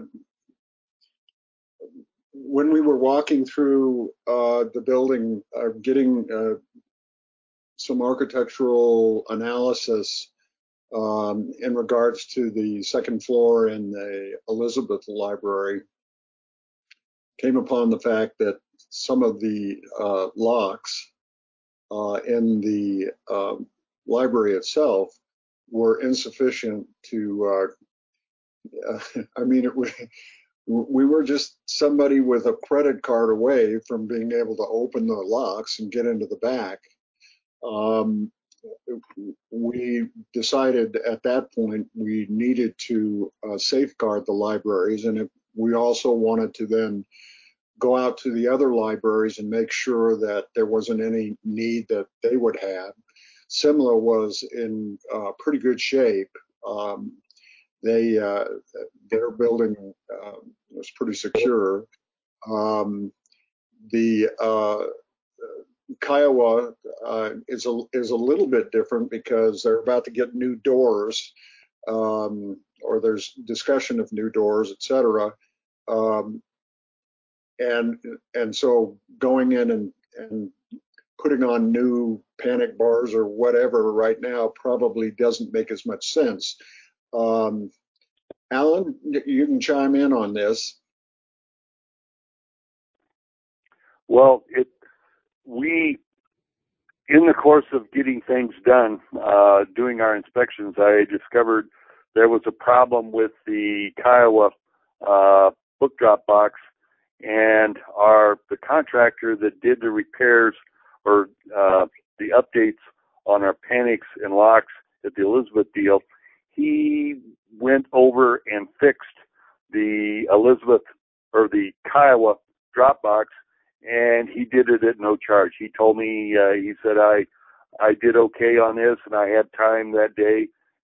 when we were walking through uh, the building, uh, getting uh, some architectural analysis um, in regards to the second floor in the Elizabeth Library, came upon the fact that some of the uh, locks uh, in the uh, library itself were insufficient to, uh, I mean, it was, we were just somebody with a credit card away from being able to open the locks and get into the back. Um, we decided at that point we needed to uh, safeguard the libraries, and if we also wanted to then go out to the other libraries and make sure that there wasn't any need that they would have. Simla was in uh, pretty good shape. Um, they uh, their building uh, was pretty secure. Um, the uh, Kiowa uh, is a is a little bit different because they're about to get new doors, um, or there's discussion of new doors, et cetera. Um, and and so going in and and putting on new panic bars or whatever right now probably doesn't make as much sense. Um, Alan, you can chime in on this. Well, it we in the course of getting things done, uh, doing our inspections, I discovered there was a problem with the Kiowa uh, book drop box, and our the contractor that did the repairs or uh, the updates on our panics and locks at the Elizabeth deal, he went over and fixed the Elizabeth or the Kiowa drop box, and he did it at no charge. He told me, uh, he said, I I did okay on this, and I had time that day,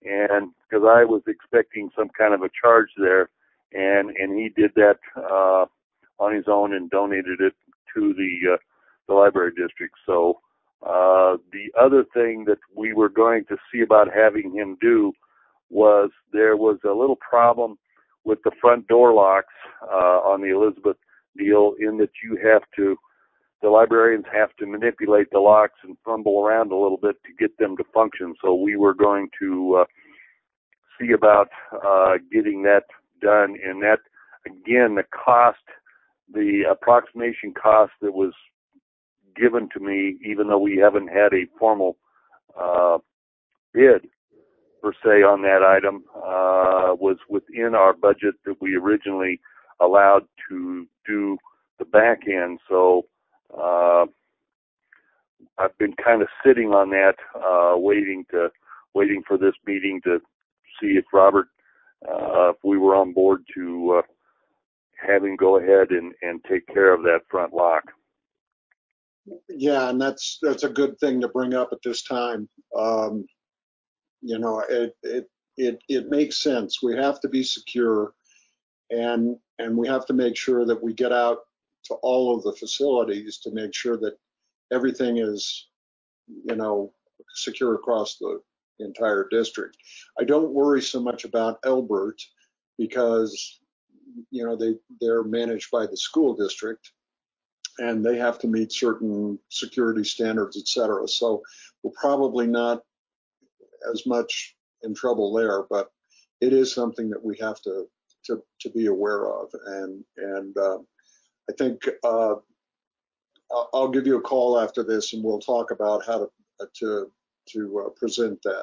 and because I was expecting some kind of a charge there, and and he did that uh, on his own and donated it to the uh, the library district. So uh, the other thing that we were going to see about having him do was there was a little problem with the front door locks uh, on the Elizabeth deal, in that you have to, the librarians have to manipulate the locks and fumble around a little bit to get them to function. So we were going to uh, see about uh, getting that done. And that, again, the cost, the approximation cost that was given to me, even though we haven't had a formal uh, bid per se on that item, uh, was within our budget that we originally allowed to do the back end. So uh, I've been kind of sitting on that, uh, waiting to waiting for this meeting to see if Robert, uh, if we were on board to uh, have him go ahead and, and take care of that front lock. Yeah, and that's that's a good thing to bring up at this time. Um, you know, it it it it makes sense. We have to be secure, and and we have to make sure that we get out to all of the facilities to make sure that everything is, you know, secure across the entire district. I don't worry so much about Elbert because, you know, they they're managed by the school district, and they have to meet certain security standards, et cetera. So we're probably not as much in trouble there, but it is something that we have to to, to be aware of. And and uh, I think uh, I'll, I'll give you a call after this, and we'll talk about how to to to uh, present that.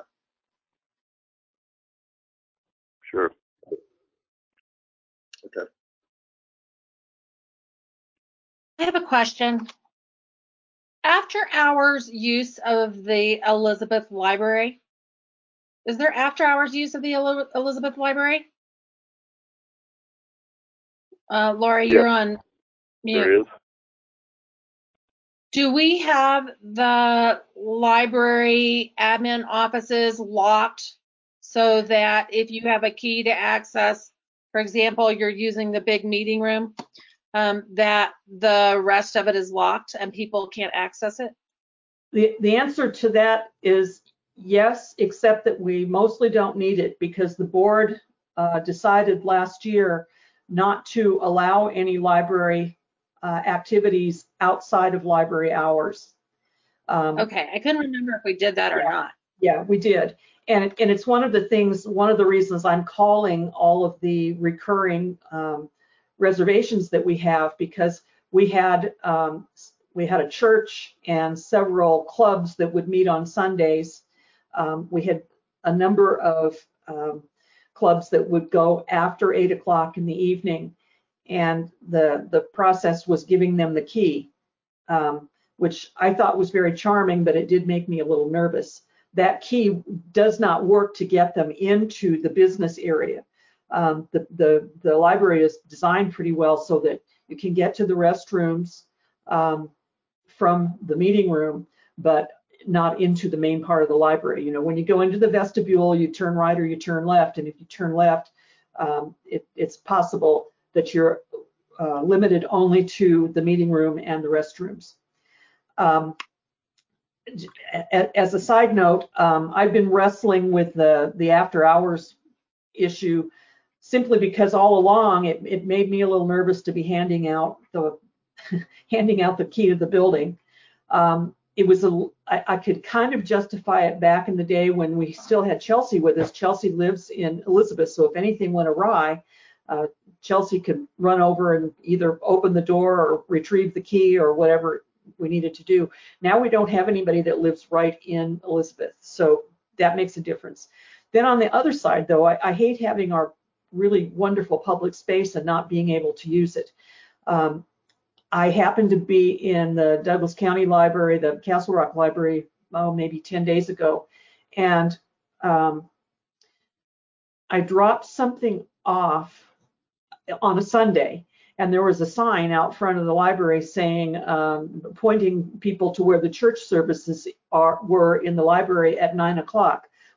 Sure. Okay. I have a question. After hours use of the Elizabeth Library, is there after hours use of the El- Elizabeth Library? Uh, Laura, Yes, you're on mute. there is. Do we have the library admin offices locked so that if you have a key to access, for example, you're using the big meeting room, um, that the rest of it is locked and people can't access it? The, the answer to that is yes, except that we mostly don't need it because the board uh, decided last year not to allow any library uh, activities outside of library hours. Um, Okay, I couldn't remember if we did that or yeah, not. Yeah, we did. And, it, and it's one of the things, one of the reasons I'm calling all of the recurring um, reservations that we have, because we had um, we had a church and several clubs that would meet on Sundays. Um, we had a number of um, clubs that would go after eight o'clock in the evening, and the the process was giving them the key, um, which I thought was very charming, but it did make me a little nervous. That key does not work to get them into the business area. Um, the, the, the library is designed pretty well so that you can get to the restrooms um, from the meeting room, but not into the main part of the library. You know, when you go into the vestibule, you turn right or you turn left, and if you turn left, um, it, it's possible that you're uh, limited only to the meeting room and the restrooms. Um, As a side note, um, I've been wrestling with the, the after hours issue simply because all along it, it made me a little nervous to be handing out the handing out the key to the building. Um, it was a, I, I could kind of justify it back in the day when we still had Chelsea with us. Chelsea lives in Elizabeth, so if anything went awry, uh, Chelsea could run over and either open the door or retrieve the key or whatever we needed to do. Now we don't have anybody that lives right in Elizabeth, so that makes a difference. Then on the other side, though, I, I hate having our really wonderful public space and not being able to use it. Um, I happened to be in the Douglas County Library, the Castle Rock Library, oh, maybe ten days ago, and um, I dropped something off on a Sunday, and there was a sign out front of the library saying, um, pointing people to where the church services are were in the library at nine o'clock.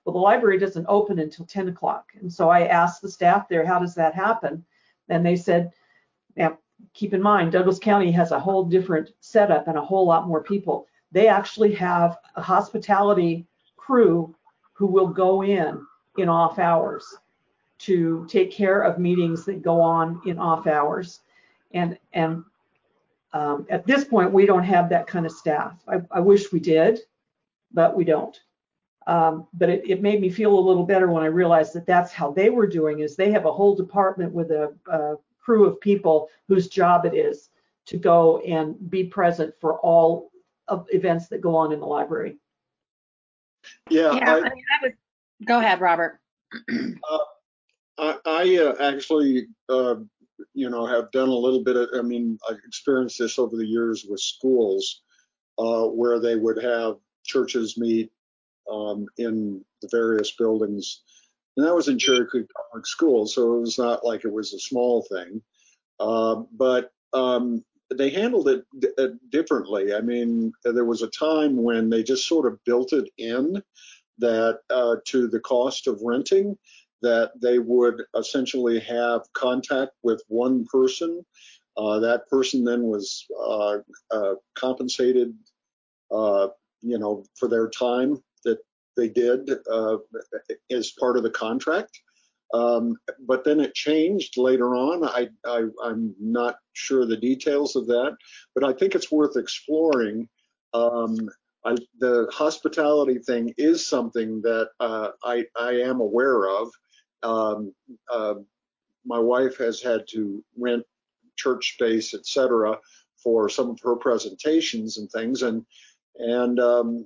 Well, the library doesn't open until ten o'clock. And so I asked the staff there, how does that happen? And they said, now, keep in mind, Douglas County has a whole different setup and a whole lot more people. They actually have a hospitality crew who will go in in off hours to take care of meetings that go on in off hours. And, and um, at this point, we don't have that kind of staff. I, I wish we did, but we don't. Um, but it, it made me feel a little better when I realized that that's how they were doing, is they have a whole department with a, a crew of people whose job it is to go and be present for all of events that go on in the library. Yeah, Yeah, I, I mean, I would go ahead, Robert. uh, I, I uh, actually, uh, you know, have done a little bit of, I mean, I've experienced this over the years with schools uh, where they would have churches meet um, in the various buildings. And that was in Cherry Creek Public Schools, so it was not like it was a small thing. Uh, but um, they handled it d- uh, differently. I mean, there was a time when they just sort of built it in that uh, to the cost of renting, that they would essentially have contact with one person. Uh, that person then was uh, uh, compensated, uh, you know, for their time that they did uh, as part of the contract. Um, but then it changed later on. I, I, I'm not sure the details of that, but I think it's worth exploring. Um, I, the hospitality thing is something that uh, I, I am aware of. Um, uh, my wife has had to rent church space, et cetera, for some of her presentations and things. And, and um,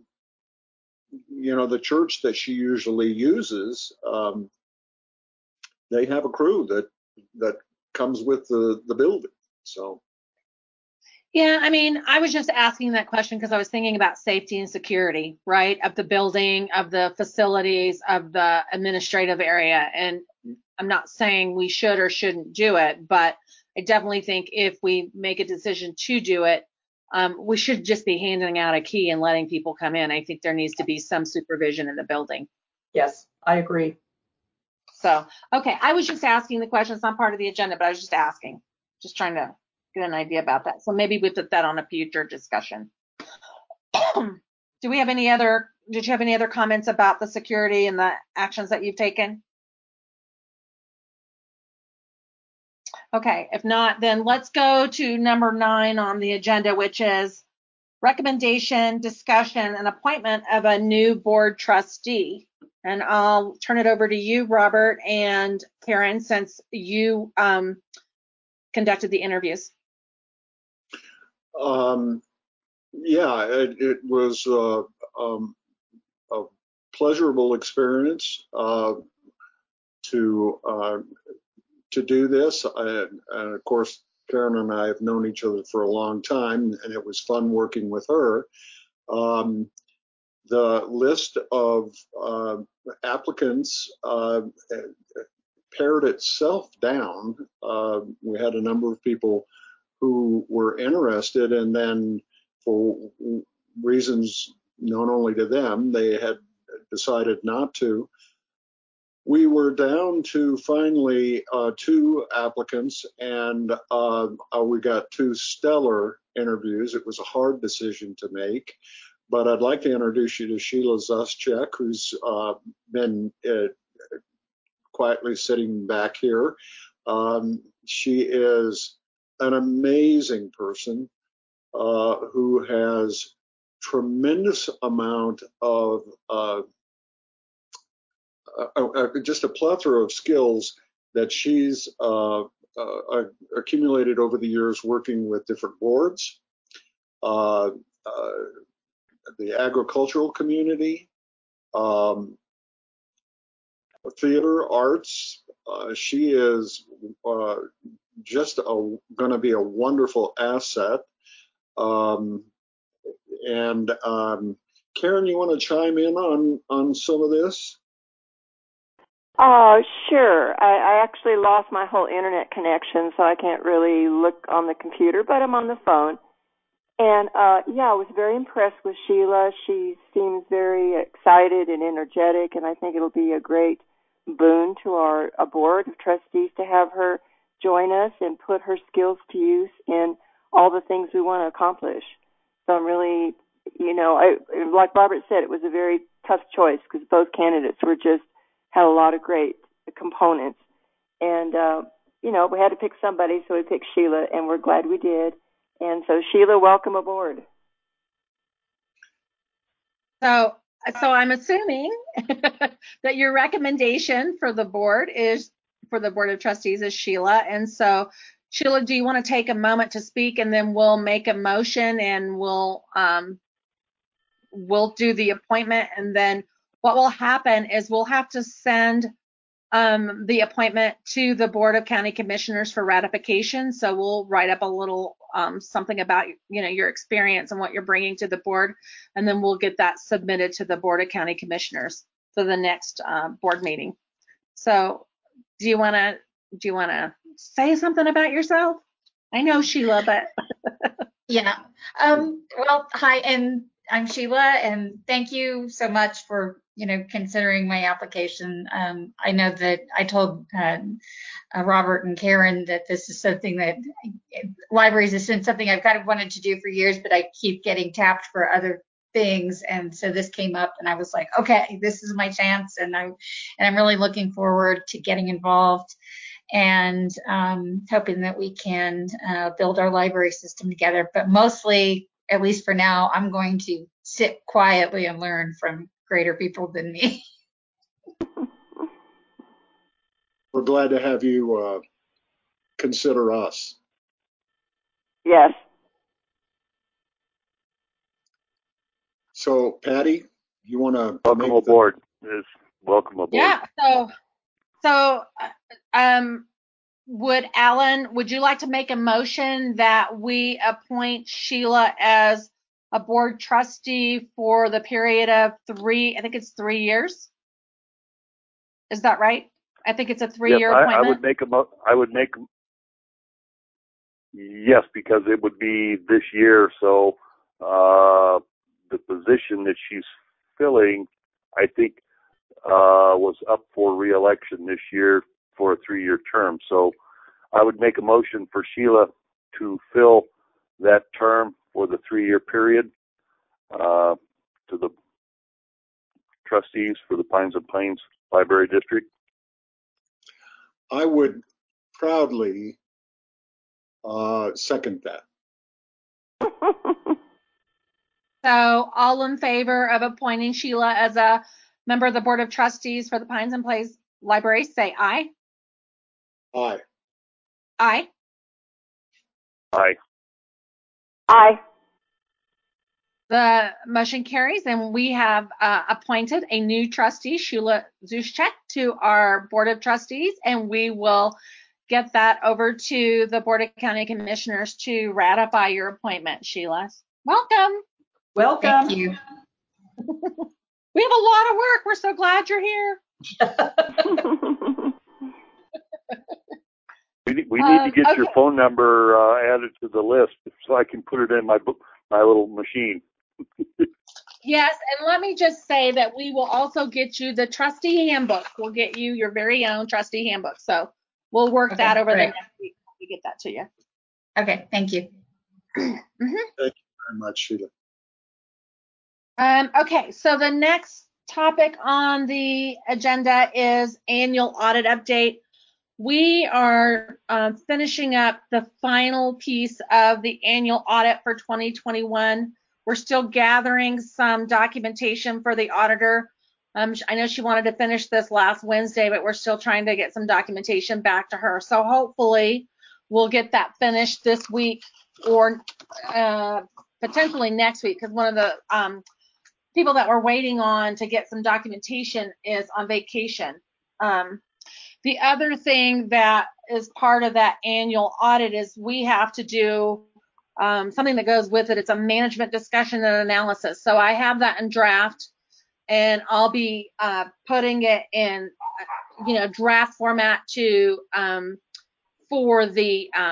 you know, the church that she usually uses, um, they have a crew that that comes with the the building. So Yeah, I mean, I was just asking that question because I was thinking about safety and security, right, of the building, of the facilities, of the administrative area. And I'm not saying we should or shouldn't do it, but I definitely think if we make a decision to do it, um, we should just be handing out a key and letting people come in. I think there needs to be some supervision in the building. Yes, I agree. So, okay, I was just asking the question. It's not part of the agenda, but I was just asking, just trying to get an idea about that. So maybe we put that on a future discussion. Do we have any other, did you have any other comments about the security and the actions that you've taken? Okay, if not, then let's go to number nine on the agenda, which is recommendation, discussion, and appointment of a new board trustee. And I'll turn it over to you, Robert and Karen, since you um, conducted the interviews. um, yeah, it, it was uh, um, a pleasurable experience uh, to uh, to do this. I, and of course, Karen and I have known each other for a long time, and it was fun working with her. Um, the list of uh, applicants uh, pared itself down. Uh, we had a number of people who were interested, and then for reasons known only to them, they had decided not to. We were down to finally uh, two applicants, and uh, uh, we got two stellar interviews. It was a hard decision to make, but I'd like to introduce you to Sheila Zuschek, who's uh, been uh, quietly sitting back here. Um, she is an amazing person uh, who has tremendous amount of uh, uh, uh, just a plethora of skills that she's uh, uh, accumulated over the years working with different boards, uh, uh, the agricultural community, um, theater, arts. Uh, she is uh, just going to be a wonderful asset. Um, and um, Karen, you want to chime in on, on some of this? Uh, sure. I, I actually lost my whole internet connection, so I can't really look on the computer, but I'm on the phone. And uh, yeah, I was very impressed with Sheila. She seems very excited and energetic, and I think it'll be a great boon to our, our board of trustees to have her join us and put her skills to use in all the things we want to accomplish. So I'm really, you know, I, like Robert said, it was a very tough choice because both candidates were just had a lot of great components. And, uh, you know, we had to pick somebody, so we picked Sheila, and we're glad we did. And so, Sheila, welcome aboard. So, so I'm assuming that your recommendation for the board is, for the Board of Trustees is Sheila. And so, Sheila, do you want to take a moment to speak, and then we'll make a motion and we'll, um, we'll do the appointment. And then what will happen is we'll have to send um, the appointment to the Board of County Commissioners for ratification. So we'll write up a little um, something about, you know, your experience and what you're bringing to the board, and then we'll get that submitted to the Board of County Commissioners for the next uh, board meeting. So, do you want to do you want to say something about yourself? I know Sheila, but yeah. Um, well, hi, and I'm Sheila, and thank you so much for, you know, considering my application. Um, I know that I told uh, uh, Robert and Karen that this is something that libraries has been something I've kind of wanted to do for years, but I keep getting tapped for other things, and so this came up, and I was like, okay, this is my chance, and I and I'm really looking forward to getting involved and um, hoping that we can uh, build our library system together. But mostly, at least for now, I'm going to sit quietly and learn from greater people than me. We're glad to have you uh, consider us. Yes. So, Patty, you want to welcome aboard? The... Is welcome aboard. Yeah. So, so, um, would Alan, would you like to make a motion that we appoint Sheila as a board trustee for the period of three? I think it's three years. Is that right? I think it's a three-year yes, I, appointment. I would make a mo- I would make yes, because it would be this year. So uh, the position that she's filling, I think, uh, was up for re-election this year for a three-year term. So I would make a motion for Sheila to fill that term for the three-year period uh, to the trustees for the Pines and Plains Library District. I would proudly uh, second that. So, all in favor of appointing Sheila as a member of the Board of Trustees for the Pines and Plains Library, say aye. Aye. Aye. Aye. Aye. The motion carries, and we have uh, appointed a new trustee, Sheila Zuschek, to our Board of Trustees, and we will get that over to the Board of County Commissioners to ratify your appointment, Sheila. Welcome. Welcome. Thank you. We have a lot of work. We're so glad you're here. we need, we need um, to get okay. your phone number uh, added to the list so I can put it in my book, my little machine. Yes, and let me just say that we will also get you the trustee handbook. We'll get you your very own trustee handbook. So we'll work Okay, that over great. the next week when we get that to you. Okay, thank you. Mm-hmm. Thank you very much, Sheila. Um, okay, so the next topic on the agenda is annual audit update. We are uh, finishing up the final piece of the annual audit for twenty twenty-one. We're still gathering some documentation for the auditor. Um, I know she wanted to finish this last Wednesday, but we're still trying to get some documentation back to her. So hopefully we'll get that finished this week or uh, potentially next week, because one of the um, people that we're waiting on to get some documentation is on vacation. Um, the other thing that is part of that annual audit is we have to do um, something that goes with it. It's a management discussion and analysis. So I have that in draft, and I'll be uh, putting it in, you know, draft format to um, for the um,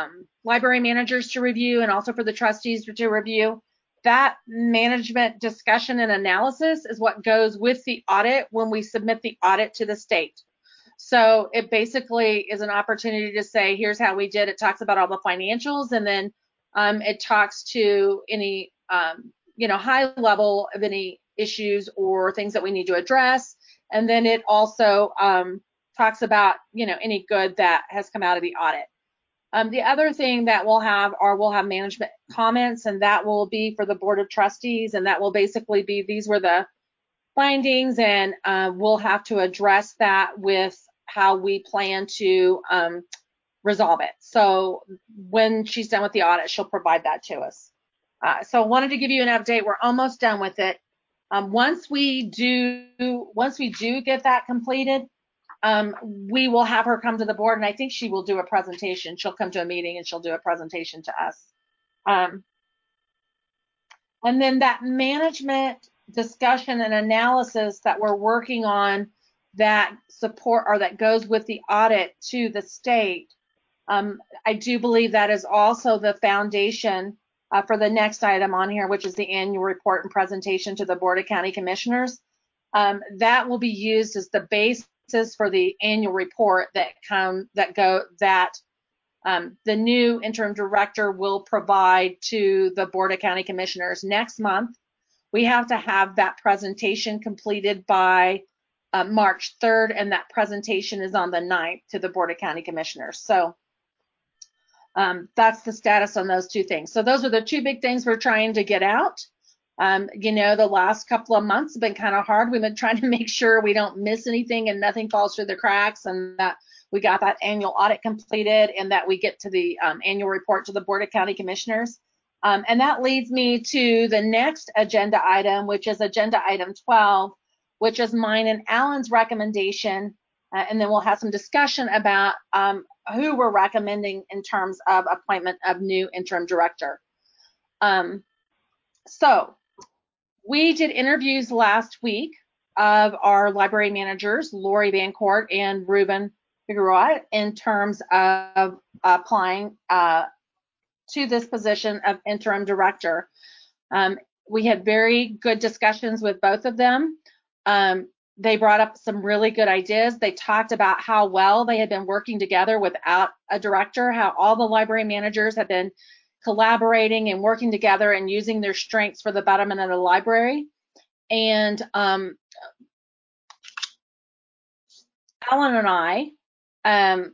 library managers to review and also for the trustees to review. That management discussion and analysis is what goes with the audit when we submit the audit to the state. So it basically is an opportunity to say, here's how we did. It talks about all the financials, and then um, it talks to any, um, you know, high level of any issues or things that we need to address. And then it also um, talks about, you know, any good that has come out of the audit. Um, the other thing that we'll have are we'll have management comments, and that will be for the Board of Trustees, and that will basically be, these were the findings, and uh, we'll have to address that with how we plan to um, resolve it. So when she's done with the audit, she'll provide that to us. Uh, so I wanted to give you an update. We're almost done with it. Um, once we do, once we do get that completed, um, we will have her come to the board, and I think she will do a presentation. She'll come to a meeting and she'll do a presentation to us. Um, and then that management discussion and analysis that we're working on that support or that goes with the audit to the state, um, I do believe that is also the foundation uh, for the next item on here, which is the annual report and presentation to the Board of County Commissioners. Um, that will be used as the basis for the annual report that come that go that um, the new interim director will provide to the Board of County Commissioners next month. We have to have that presentation completed by uh, March third, and that presentation is on the ninth to the Board of County Commissioners. So um, that's the status on those two things. So those are the two big things we're trying to get out. Um, you know, the last couple of months have been kind of hard. We've been trying to make sure we don't miss anything and nothing falls through the cracks, and that we got that annual audit completed, and that we get to the um, annual report to the Board of County Commissioners. Um, and that leads me to the next agenda item, which is agenda item twelve, which is mine and Alan's recommendation. Uh, and then we'll have some discussion about um, who we're recommending in terms of appointment of new interim director. Um, so we did interviews last week of our library managers, Lori Van Court and Ruben Figueroa, in terms of applying uh, to this position of interim director. Um, we had very good discussions with both of them. Um, they brought up some really good ideas. They talked about how well they had been working together without a director, how all the library managers have been collaborating and working together and using their strengths for the betterment of the library. And um, Alan and I, um,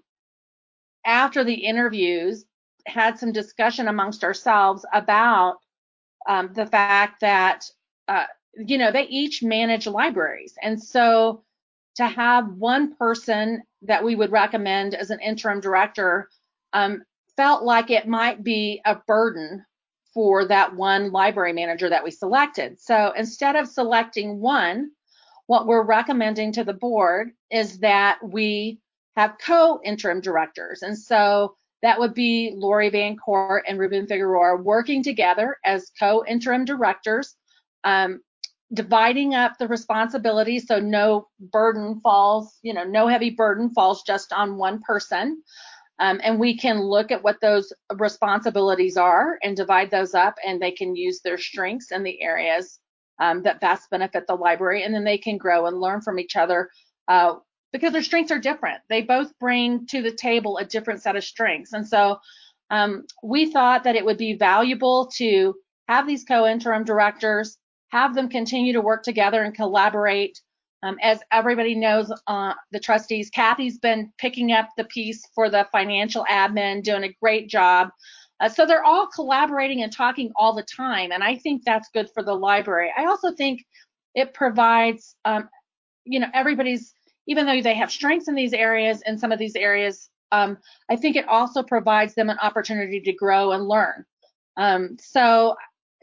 after the interviews, had some discussion amongst ourselves about um, the fact that, uh, you know, they each manage libraries. And so to have one person that we would recommend as an interim director um, felt like it might be a burden for that one library manager that we selected. So instead of selecting one, what we're recommending to the board is that we have co-interim directors. And so that would be Lori Van Court and Ruben Figueroa working together as co-interim directors, um, dividing up the responsibilities so no burden falls, you know, no heavy burden falls just on one person. Um, and we can look at what those responsibilities are and divide those up, and they can use their strengths in the areas um, that best benefit the library, and then they can grow and learn from each other uh, because their strengths are different. They both bring to the table a different set of strengths. And so um, we thought that it would be valuable to have these co-interim directors, have them continue to work together and collaborate. Um, as everybody knows, uh, the trustees, Kathy's been picking up the piece for the financial admin, doing a great job. Uh, so they're all collaborating and talking all the time, and I think that's good for the library. I also think it provides, um, you know, everybody's, even though they have strengths in these areas, in some of these areas, um, I think it also provides them an opportunity to grow and learn. Um, so,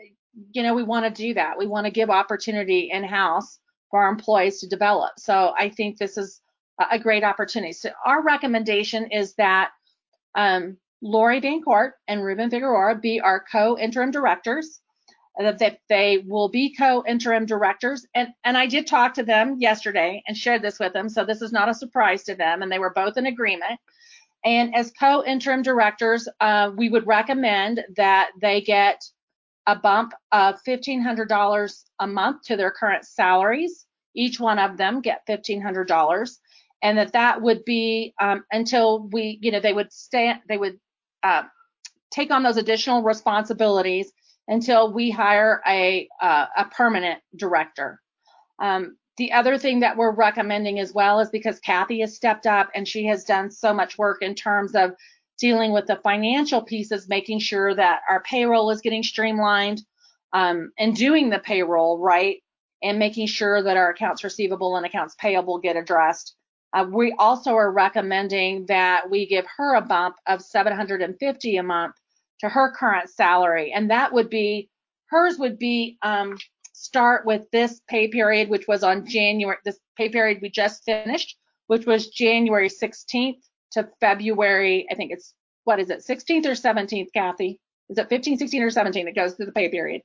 you know, we want to do that. We want to give opportunity in-house for our employees to develop. So I think this is a great opportunity. So our recommendation is that um, Lori Van Court and Ruben Figueroa be our co-interim directors, that they, they will be co-interim directors. And, and I did talk to them yesterday and shared this with them, so this is not a surprise to them, and they were both in agreement. And as co-interim directors, uh, we would recommend that they get a bump of fifteen hundred dollars a month to their current salaries. Each one of them get fifteen hundred dollars, and that that would be um, until we, you know, they would stay, they would uh, take on those additional responsibilities until we hire a uh, a permanent director. Um, the other thing that we're recommending as well is because Kathy has stepped up and she has done so much work in terms of dealing with the financial pieces, making sure that our payroll is getting streamlined, um, and doing the payroll right, and making sure that our accounts receivable and accounts payable get addressed. Uh, we also are recommending that we give her a bump of seven hundred fifty dollars a month to her current salary, and that would be, hers would be, um, start with this pay period, which was on January, this pay period we just finished, which was January sixteenth to February, I think it's, what is it, sixteenth or seventeenth, Kathy? Is it fifteen, sixteen, or seventeen that goes through the pay period?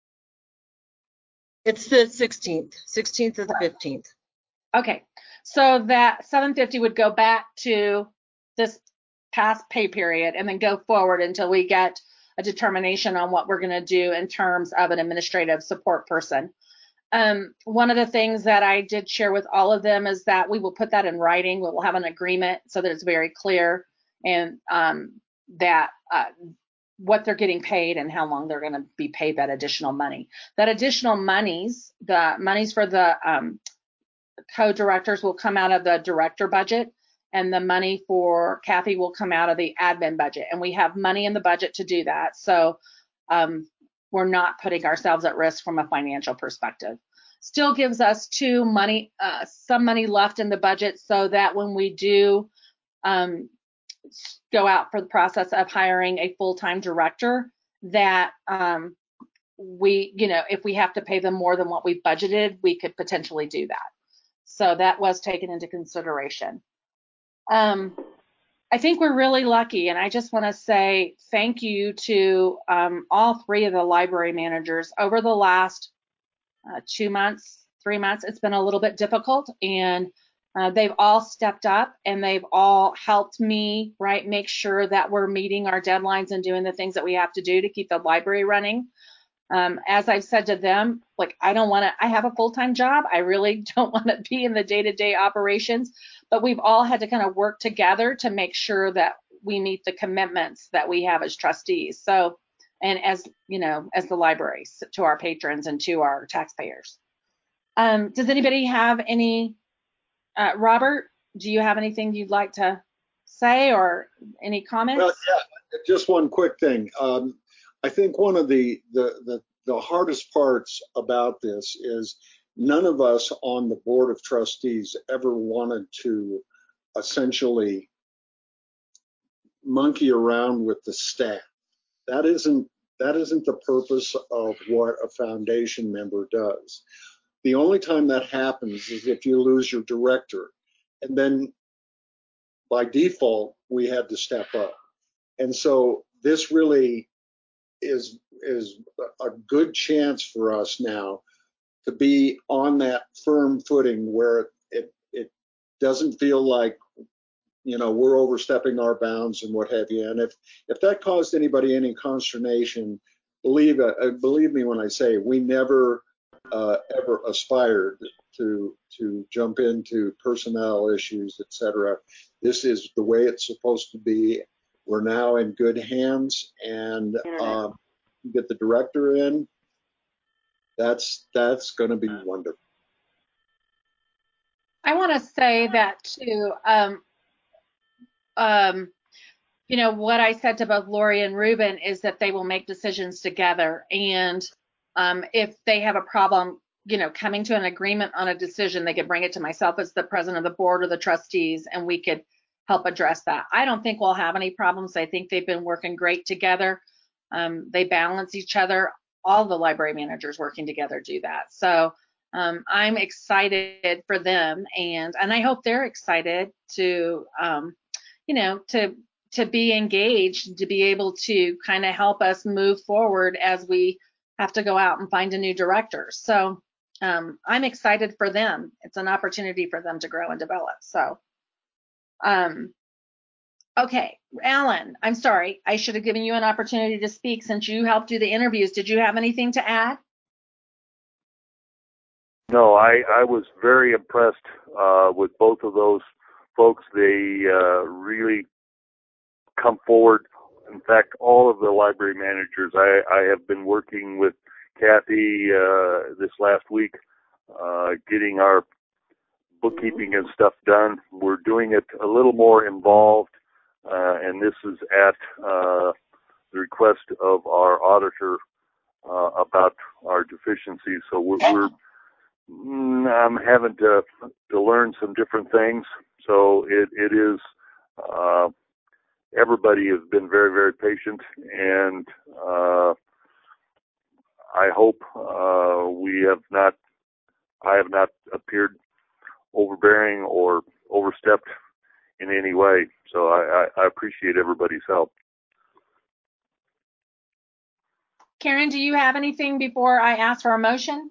It's the sixteenth, sixteenth or the fifteenth. Okay, so that seven hundred fifty would go back to this past pay period and then go forward until we get a determination on what we're going to do in terms of an administrative support person. Um, one of the things that I did share with all of them is that we will put that in writing. We will have an agreement so that it's very clear, and um, that uh, what they're getting paid and how long they're going to be paid that additional money. That additional monies, the monies for the um, co-directors will come out of the director budget, and the money for Kathy will come out of the admin budget. And we have money in the budget to do that. So um, we're not putting ourselves at risk from a financial perspective. Still gives us two money, uh, some money left in the budget so that when we do um, go out for the process of hiring a full-time director, that um, we, you know, if we have to pay them more than what we've budgeted, we could potentially do that. So that was taken into consideration. Um, I think we're really lucky, and I just want to say thank you to um, all three of the library managers. Over the last uh, two months, three months, it's been a little bit difficult, and uh, they've all stepped up and they've all helped me, right, make sure that we're meeting our deadlines and doing the things that we have to do to keep the library running. Um, as I've said to them, like, I don't want to, I have a full-time job. I really don't want to be in the day-to-day operations, but we've all had to kind of work together to make sure that we meet the commitments that we have as trustees. So, and as, you know, as the libraries, to our patrons and to our taxpayers. Um, does anybody have any, uh, Robert, do you have anything you'd like to say or any comments? Well, yeah, just one quick thing. Um, I think one of the, the, the, the hardest parts about this is none of us on the Board of Trustees ever wanted to essentially monkey around with the staff. That isn't, that isn't the purpose of what a foundation member does. The only time that happens is if you lose your director. And then by default, we had to step up. And so this really is is a good chance for us now to be on that firm footing where it it doesn't feel like, you know, we're overstepping our bounds and what have you. And if if that caused anybody any consternation, believe uh, believe me when I say we never uh, ever aspired to to jump into personnel issues, et cetera. This is the way it's supposed to be. We're now in good hands, and um, get the director in. That's that's going to be wonderful. I want to say that too. Um, um, you know, what I said to both Lori and Ruben is that they will make decisions together, and um, if they have a problem, you know, coming to an agreement on a decision, they could bring it to myself as the president of the board or the trustees, and we could help address that. I don't think we'll have any problems. I think they've been working great together. Um, they balance each other. All the library managers working together do that. So um, I'm excited for them, and and I hope they're excited to, um, you know, to to be engaged, to be able to kind of help us move forward as we have to go out and find a new director. So um, I'm excited for them. It's an opportunity for them to grow and develop. So um, Okay, Alan, I'm sorry. I should have given you an opportunity to speak since you helped do the interviews. Did you have anything to add? No, I, I was very impressed uh, with both of those folks. They uh, really come forward. In fact, all of the library managers, I, I have been working with Kathy uh, this last week, uh, getting our bookkeeping and stuff done. We're doing it a little more involved, uh, and this is at uh, the request of our auditor uh, about our deficiencies. So we're, we're I'm having to to learn some different things. So it it is. Uh, everybody has been very very patient, and uh, I hope uh, we have not. I have not appeared overbearing or overstepped in any way. So I, I, I appreciate everybody's help. Karen, do you have anything before I ask for a motion?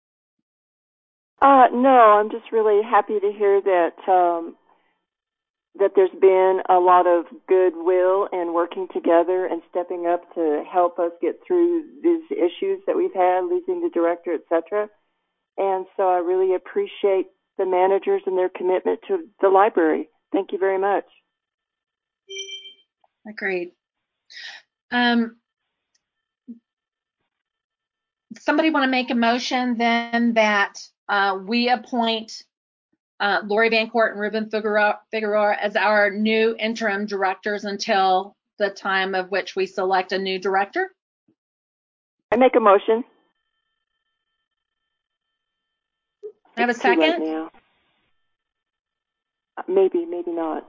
Uh, no, I'm just really happy to hear that um, that there's been a lot of goodwill and working together and stepping up to help us get through these issues that we've had, losing the director, et cetera. And so I really appreciate the managers and their commitment to the library. Thank you very much. Agreed. Um, somebody want to make a motion then that uh, we appoint uh, Lori Van Court and Ruben Figueroa, Figueroa as our new interim directors until the time of which we select a new director? I make a motion. I have a It's too late second? now. Maybe, maybe not.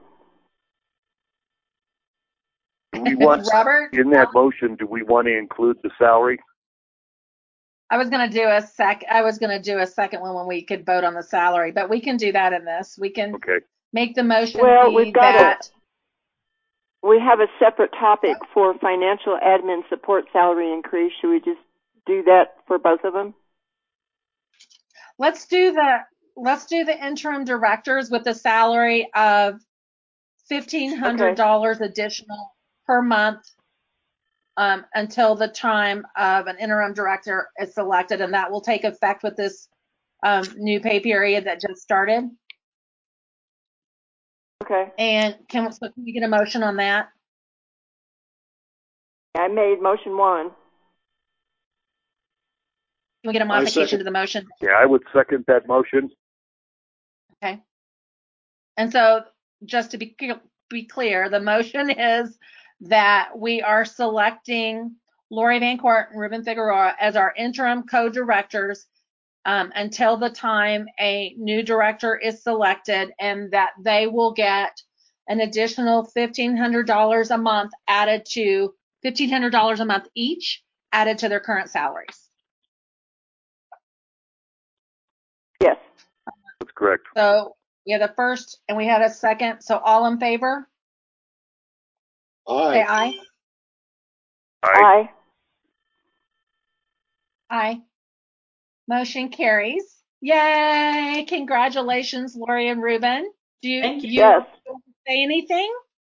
Do we want Robert? in that motion? Do we want to include the salary? I was going to do a sec. I was going to do a second one when we could vote on the salary, but we can do that in this. We can Okay. make the motion Well, be we've got that. A, we have a separate topic for financial admin support salary increase. Should we just do that for both of them? Let's do the let's do the interim directors with a salary of fifteen hundred dollars okay. additional per month um, until the time of an interim director is selected, and that will take effect with this um, new pay period that just started. Okay. And can, so can we get a motion on that? I made motion one. Can we get a modification to the motion? Yeah, I would second that motion. Okay. And so just to be, be clear, the motion is that we are selecting Lori Van Court and Ruben Figueroa as our interim co-directors um, until the time a new director is selected, and that they will get an additional fifteen hundred dollars a month added to fifteen hundred dollars a month each added to their current salaries. Yes. That's correct. So we had a first and we had a second. So all in favor? Aye. Say aye. Aye. Aye. Motion carries. Yay! Congratulations, Lori and Ruben. Do you, Thank you. you Yes. say anything?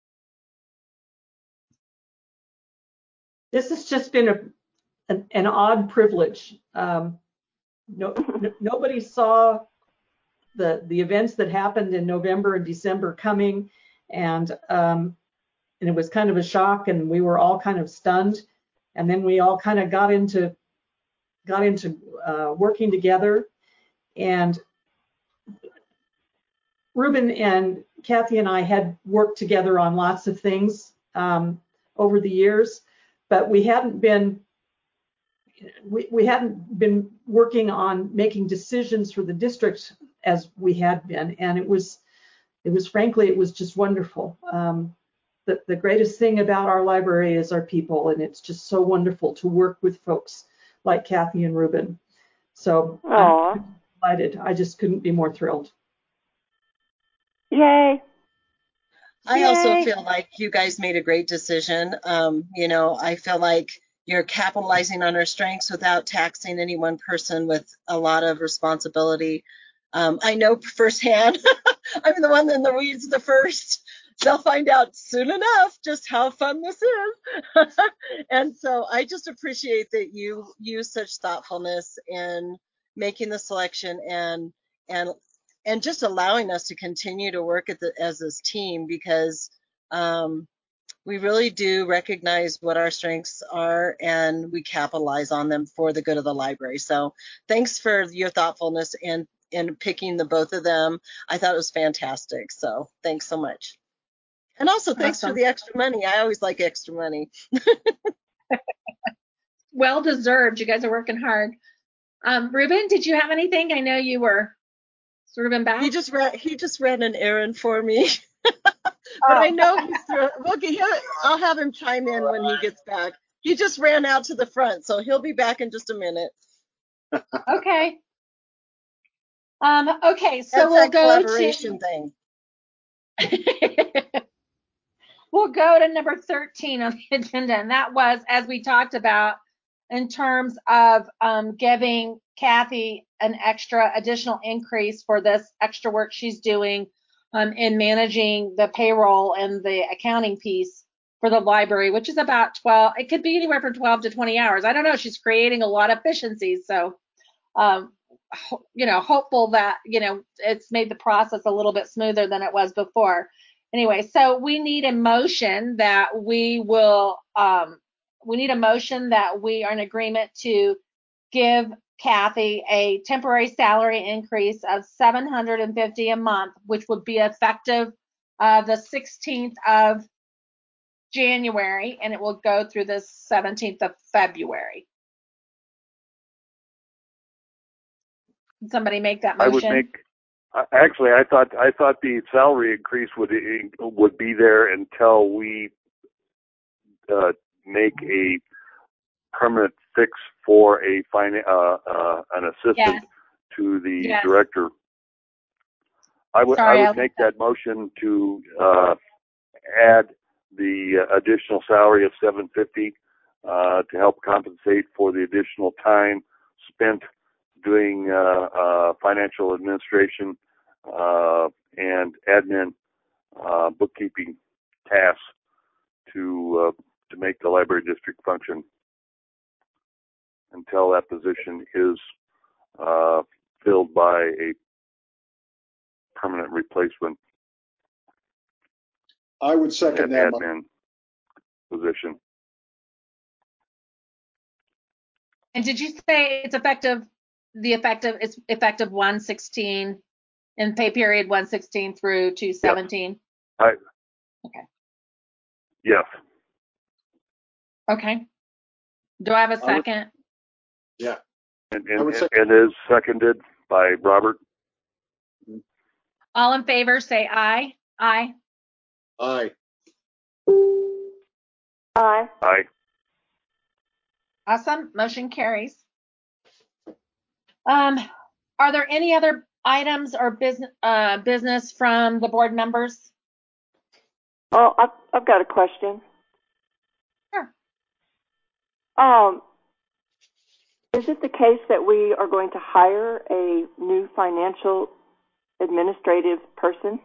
This has just been a an, an odd privilege. Um, no, no, nobody saw the the events that happened in November and December coming, and um, and it was kind of a shock, and we were all kind of stunned, and then we all kind of got into got into uh, working together, and Ruben and Kathy and I had worked together on lots of things um, over the years, but we hadn't been we, we hadn't been working on making decisions for the district as we had been, and it was it was frankly it was just wonderful. Um, the, the greatest thing about our library is our people, and it's just so wonderful to work with folks like Kathy and Ruben. So Aww. I'm delighted. I just couldn't be more thrilled. Yay. I Yay. also feel like you guys made a great decision. Um, you know, I feel like you're capitalizing on our strengths without taxing any one person with a lot of responsibility. Um, I know firsthand, I'm the one in the weeds the first. they'll find out soon enough just how fun this is. And so I just appreciate that you use such thoughtfulness in making the selection and and and just allowing us to continue to work at the, as this team, because um, we really do recognize what our strengths are and we capitalize on them for the good of the library. So thanks for your thoughtfulness in, in picking the both of them. I thought it was fantastic. So thanks so much. And also thanks Awesome. for the extra money. I always like extra money. Well deserved. You guys are working hard. Um, Ruben, did you have anything? I know you were sort of in back. He just ran, he just ran an errand for me. Oh. But I know he's through, we'll get, he'll, I'll have him chime in when he gets back. He just ran out to the front, so he'll be back in just a minute. Okay. Um, okay, so That's we'll that go collaboration to thing. we'll go to number thirteen on the agenda, and that was, as we talked about, in terms of um, giving Kathy an extra additional increase for this extra work she's doing um, in managing the payroll and the accounting piece for the library, which is about twelve, it could be anywhere from twelve to twenty hours. I don't know, she's creating a lot of efficiencies, so um, you know, hopeful that, you know, it's made the process a little bit smoother than it was before. Anyway, so we need a motion that we will, um, we need a motion that we are in agreement to give Kathy a temporary salary increase of seven hundred fifty dollars a month, which would be effective uh, the sixteenth of January, and it will go through the seventeenth of February. Can somebody make that motion? I would make. Actually, I thought I thought the salary increase would would be there until we uh, make a permanent fix for a fin- uh, uh, an assistant Yes. to the Yes. director. I would Sorry, I I'll- would make that motion to uh, add the additional salary of seven fifty uh, to help compensate for the additional time spent doing uh, uh, financial administration uh, and admin uh, bookkeeping tasks to uh, to make the library district function until that position is uh, filled by a permanent replacement I would second and that. mo- admin position. And did you say it's effective, the effective, it's effective one sixteen in pay period one sixteen through two seventeen? I, Okay. Yes. Okay. Do I have a I would- second? Yeah. And, I and, would say- and is seconded by Robert. All in favor, say aye. Aye. Aye. Aye. Aye. Awesome. Motion carries. Um, are there any other items or business uh, business from the board members? Oh, I've, I've got a question. Sure. Um, is it the case that we are going to hire a new financial administrative person?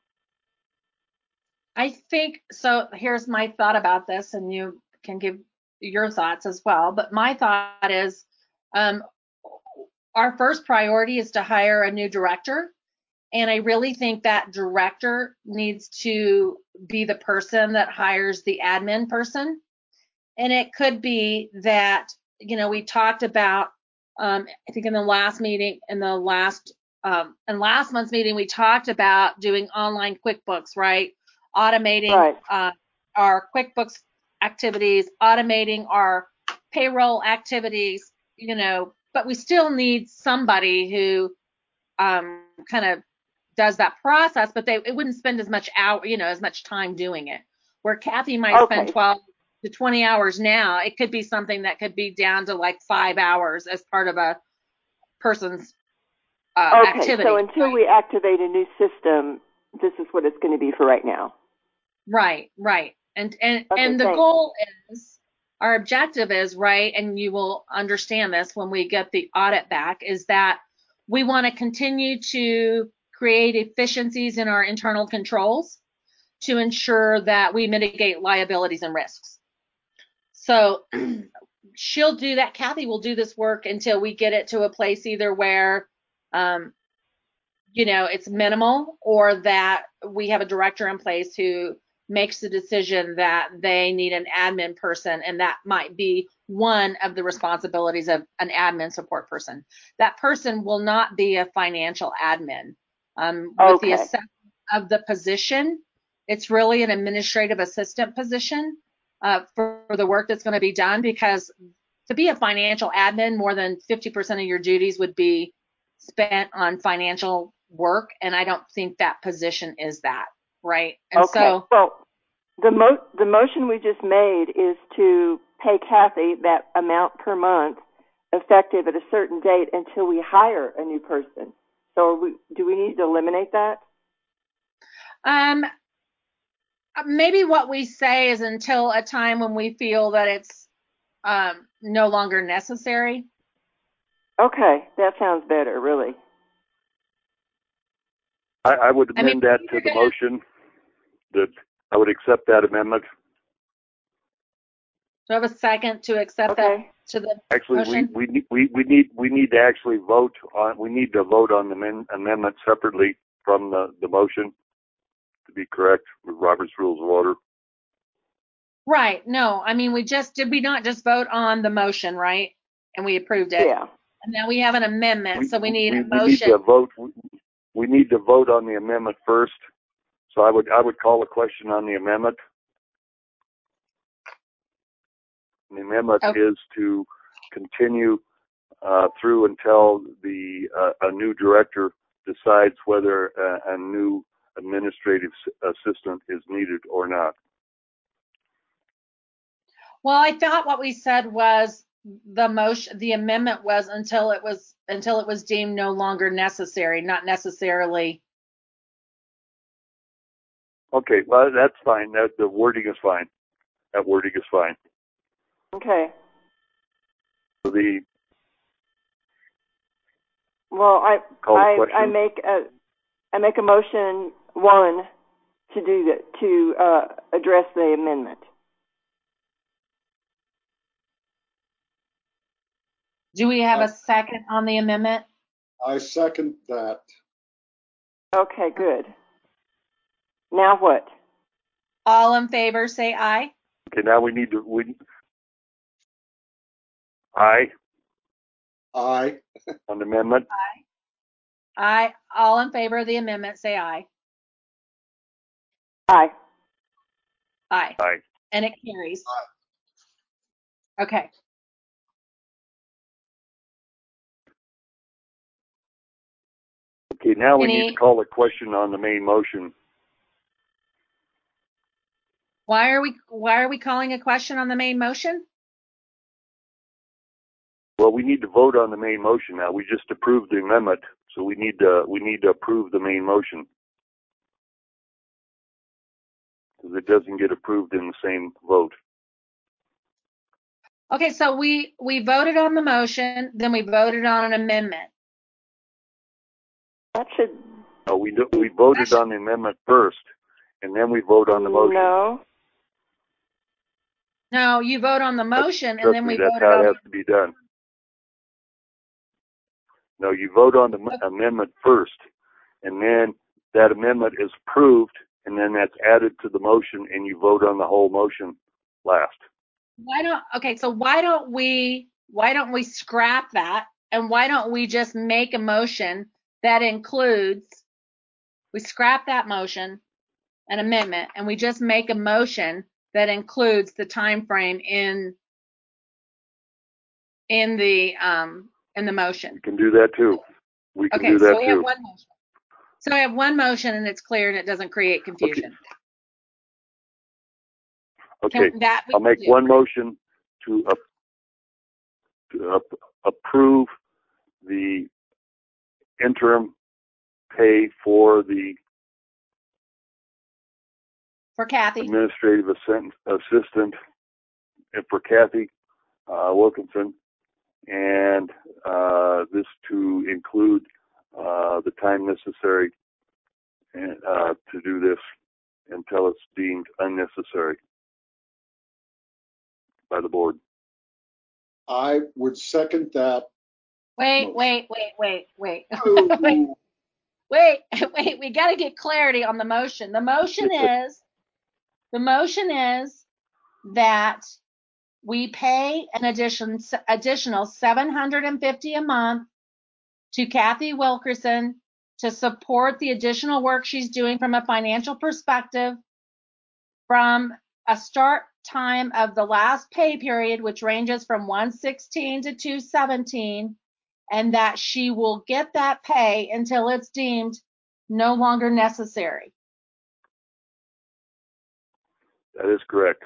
I think so. Here's my thought about this, and you can give your thoughts as well. But my thought is, um, our first priority is to hire a new director, and I really think that director needs to be the person that hires the admin person. And it could be that, you know, we talked about, um, I think in the last meeting, in the last, um, in last month's meeting, we talked about doing online QuickBooks, right? Automating Right. uh, our QuickBooks activities, automating our payroll activities, you know, but we still need somebody who um, kind of does that process, but they it wouldn't spend as much hour, you know, as much time doing it. Where Kathy might Okay. spend twelve to twenty hours now, it could be something that could be down to like five hours as part of a person's uh, Okay, activity. so until we activate a new system, this is what it's going to be for right now. Right, right. And and Okay, and the thanks. goal is, our objective is, right, and you will understand this when we get the audit back, is that we want to continue to create efficiencies in our internal controls. to ensure that we mitigate liabilities and risks. So she'll do that. Kathy will do this work until we get it to a place either where, um, you know, it's minimal, or that we have a director in place who makes the decision that they need an admin person, and that might be one of the responsibilities of an admin support person. That person will not be a financial admin. Um, with Okay. the assessment of the position, it's really an administrative assistant position uh, for, for the work that's going to be done, because to be a financial admin, more than fifty percent of your duties would be spent on financial work, and I don't think that position is that, right? And Okay. so, well, the mo- the motion we just made is to pay Kathy that amount per month, effective at a certain date, until we hire a new person. So, are we, do we need to eliminate that? um, maybe what we say is until a time when we feel that it's um, no longer necessary. Okay, that sounds better, really. I, I would I mean, amend that to you're the gonna- motion, that I would accept that amendment. Do I have a second to accept Okay. that to the Actually, we, motion? we, need- we, we need, we need to actually vote on, we need to vote on the amend- amendment separately from the, the motion, to be correct with Robert's Rules of Order. Right. No, I mean, we just, did we not just vote on the motion, right? And we approved it. Yeah. And now we have an amendment, so we need we, a we need motion. to vote, we, we need to vote on the amendment first. So I would, I would call a question on the amendment. The amendment Okay. is to continue uh, through until the uh, a new director decides whether a, a new administrative s- assistant is needed or not. Well, I thought what we said was the motion, the amendment was until it was, until it was deemed no longer necessary, not necessarily. Okay, well, that's fine. That, the wording is fine. That wording is fine. Okay. So the Well, I Call the I question. I make a I make a motion one to do that, to uh, address the amendment. Do we have a second on the amendment? I second that. Okay, good. Now what? All in favor, say aye. okay, now we need to we. Aye Aye. on the amendment. Aye. All in favor of the amendment, say aye. Aye. Aye. Aye. And it carries. Okay. Okay, now we Any- need to call a question on the main motion. Why are we, why are we calling a question on the main motion? Well, we need to vote on the main motion now. We just approved the amendment, so we need to we need to approve the main motion, because it doesn't get approved in the same vote. Okay, so we, we voted on the motion, then we voted on an amendment. That should. No, we do, we voted on the amendment first, and then we vote on the motion. No. No, you vote on the motion and Trust then me, we that's voted how it on. has to be done. No, you vote on the m- amendment first, and then that amendment is approved, and then that's added to the motion, and you vote on the whole motion last. Why don't, okay, so why don't we, why don't we scrap that? And why don't we just make a motion that includes, we scrap that motion, an amendment, and we just make a motion that includes the time frame in, in the, um, in the motion. We can do that too. We can Okay, do that so we have too. one motion. So I have one motion and it's clear and it doesn't create confusion. Okay, Can that we I'll make do? one motion to, up, to up, approve the interim pay for the For Kathy. administrative assistant, assistant and for Kathy uh, Wilkinson, and uh, this to include uh, the time necessary and, uh, to do this, until it's deemed unnecessary by the board. I would second that. Wait, wait, wait, wait, wait. Oh, wait, wait, wait. We got to get clarity on the motion. The motion is, the motion is that we pay an addition, additional seven hundred fifty a month to Kathy Wilkerson to support the additional work she's doing from a financial perspective from a start time of the last pay period, which ranges from one sixteen to two seventeen, and that she will get that pay until it's deemed no longer necessary. That is correct.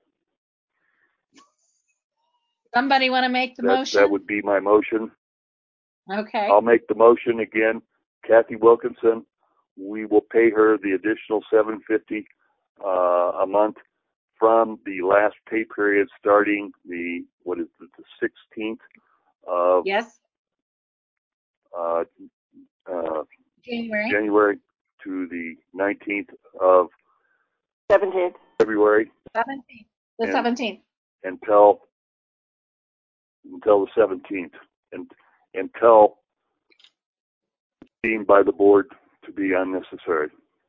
Somebody want to make the that, motion? That would be my motion. Okay. I'll make the motion again. Kathy Wilkinson, we will pay her the additional seven hundred fifty dollars uh, a month from the last pay period starting the, what is it, the sixteenth of yes. uh, uh, January. January to the nineteenth of seventeenth. February. seventeenth. The and, seventeenth. Until until the seventeenth, and until deemed by the board to be unnecessary.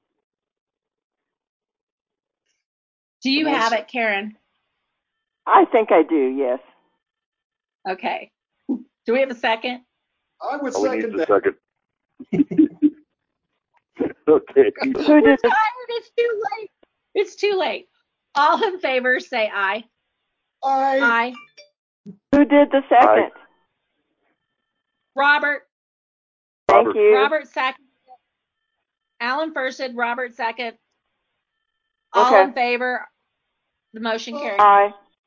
Do you have it, Karen? I think I do, yes. Okay. Do we have a second? I would Oh, we second need that. a second. Okay. Who We're did tired. It's too late. It's too late. All in favor, say aye. I, Aye. who did the second? Aye. Robert. Thank Robert. you. Robert second. Alan firsted. Robert second. All Okay. in favor. The motion carries. Aye.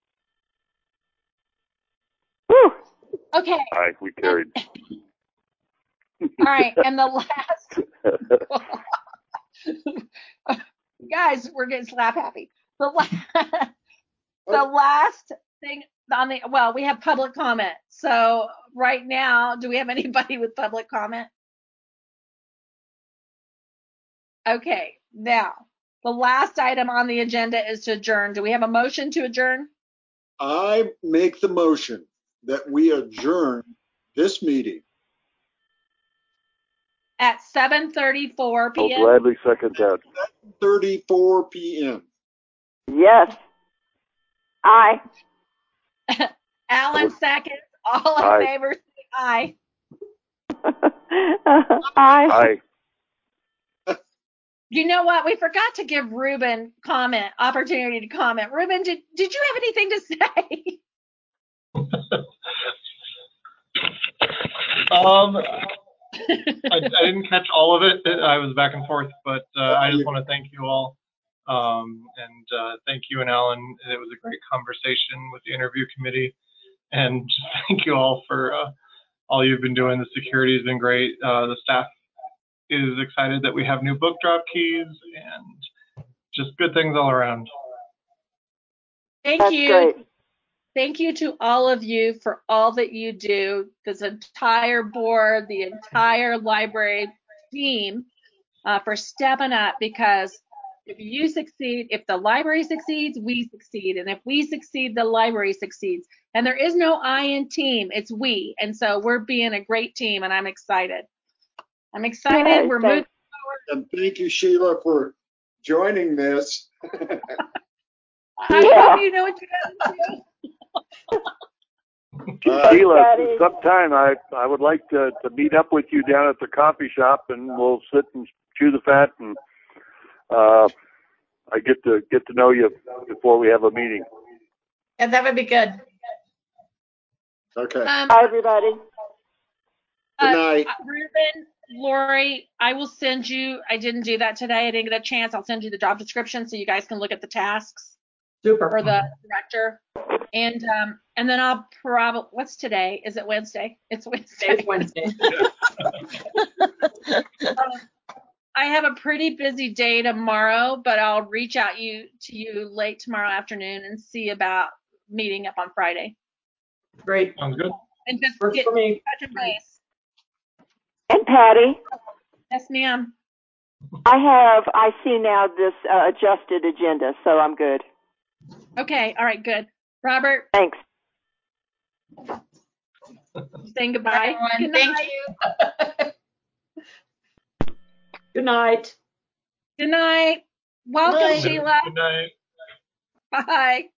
Whew. Okay. Aye, we carried. All right. And the last, guys, we're getting slap happy. The last, the last thing on the, well, we have public comment. So right now, do we have anybody with public comment? Okay. Now, the last item on the agenda is to adjourn. Do we have a motion to adjourn? I make the motion that we adjourn this meeting. At seven thirty-four I'll p.m. gladly second that. seven thirty-four p.m. Yes. Aye. Alan seconds. All in Aye. favor, say aye. Aye. Aye. You know what? We forgot to give Ruben comment opportunity to comment. Ruben, did did you have anything to say? um, I, I didn't catch all of it. I was back and forth, but uh, I just want to thank you all. Um, and uh, thank you and Alan. It was a great conversation with the interview committee. And just thank you all for uh, all you've been doing. The security has been great. Uh, the staff is excited that we have new book drop keys and just good things all around. Thank That's you. great. Thank you to all of you for all that you do, this entire board, the entire library team, uh, for stepping up, because if you succeed, if the library succeeds, we succeed. And if we succeed, the library succeeds. And there is no I in team, it's we. And so we're being a great team, and I'm excited. I'm excited. Yay, we're thanks. moving forward. And thank you, Sheila, for joining this. I Yeah. hope you know what you got to do. Uh, Sheila, Daddy. sometime I I would like to, to meet up with you down at the coffee shop, and we'll sit and chew the fat, and uh, I get to get to know you before we have a meeting. Yeah, that would be good. Okay. Um, Bye, everybody. Good uh, night. uh, Ruben, Lori, I will send you, I didn't do that today. I didn't get a chance. I'll send you the job description so you guys can look at the tasks Super. for the director. And um, and then I'll probably, what's today? Is it Wednesday? It's Wednesday. It's Wednesday. um, I have a pretty busy day tomorrow, but I'll reach out you to you late tomorrow afternoon and see about meeting up on Friday. Great. Sounds good. And just Works get for me. touch and base. And Patty, Yes, ma'am. I have, I see now this uh, adjusted agenda, so I'm good. Okay, all right, good. Robert, Thanks. saying Bye, goodbye. everyone. Good Thank night. you. Good night. Good night. Welcome, Night. Sheila. Good night. Bye.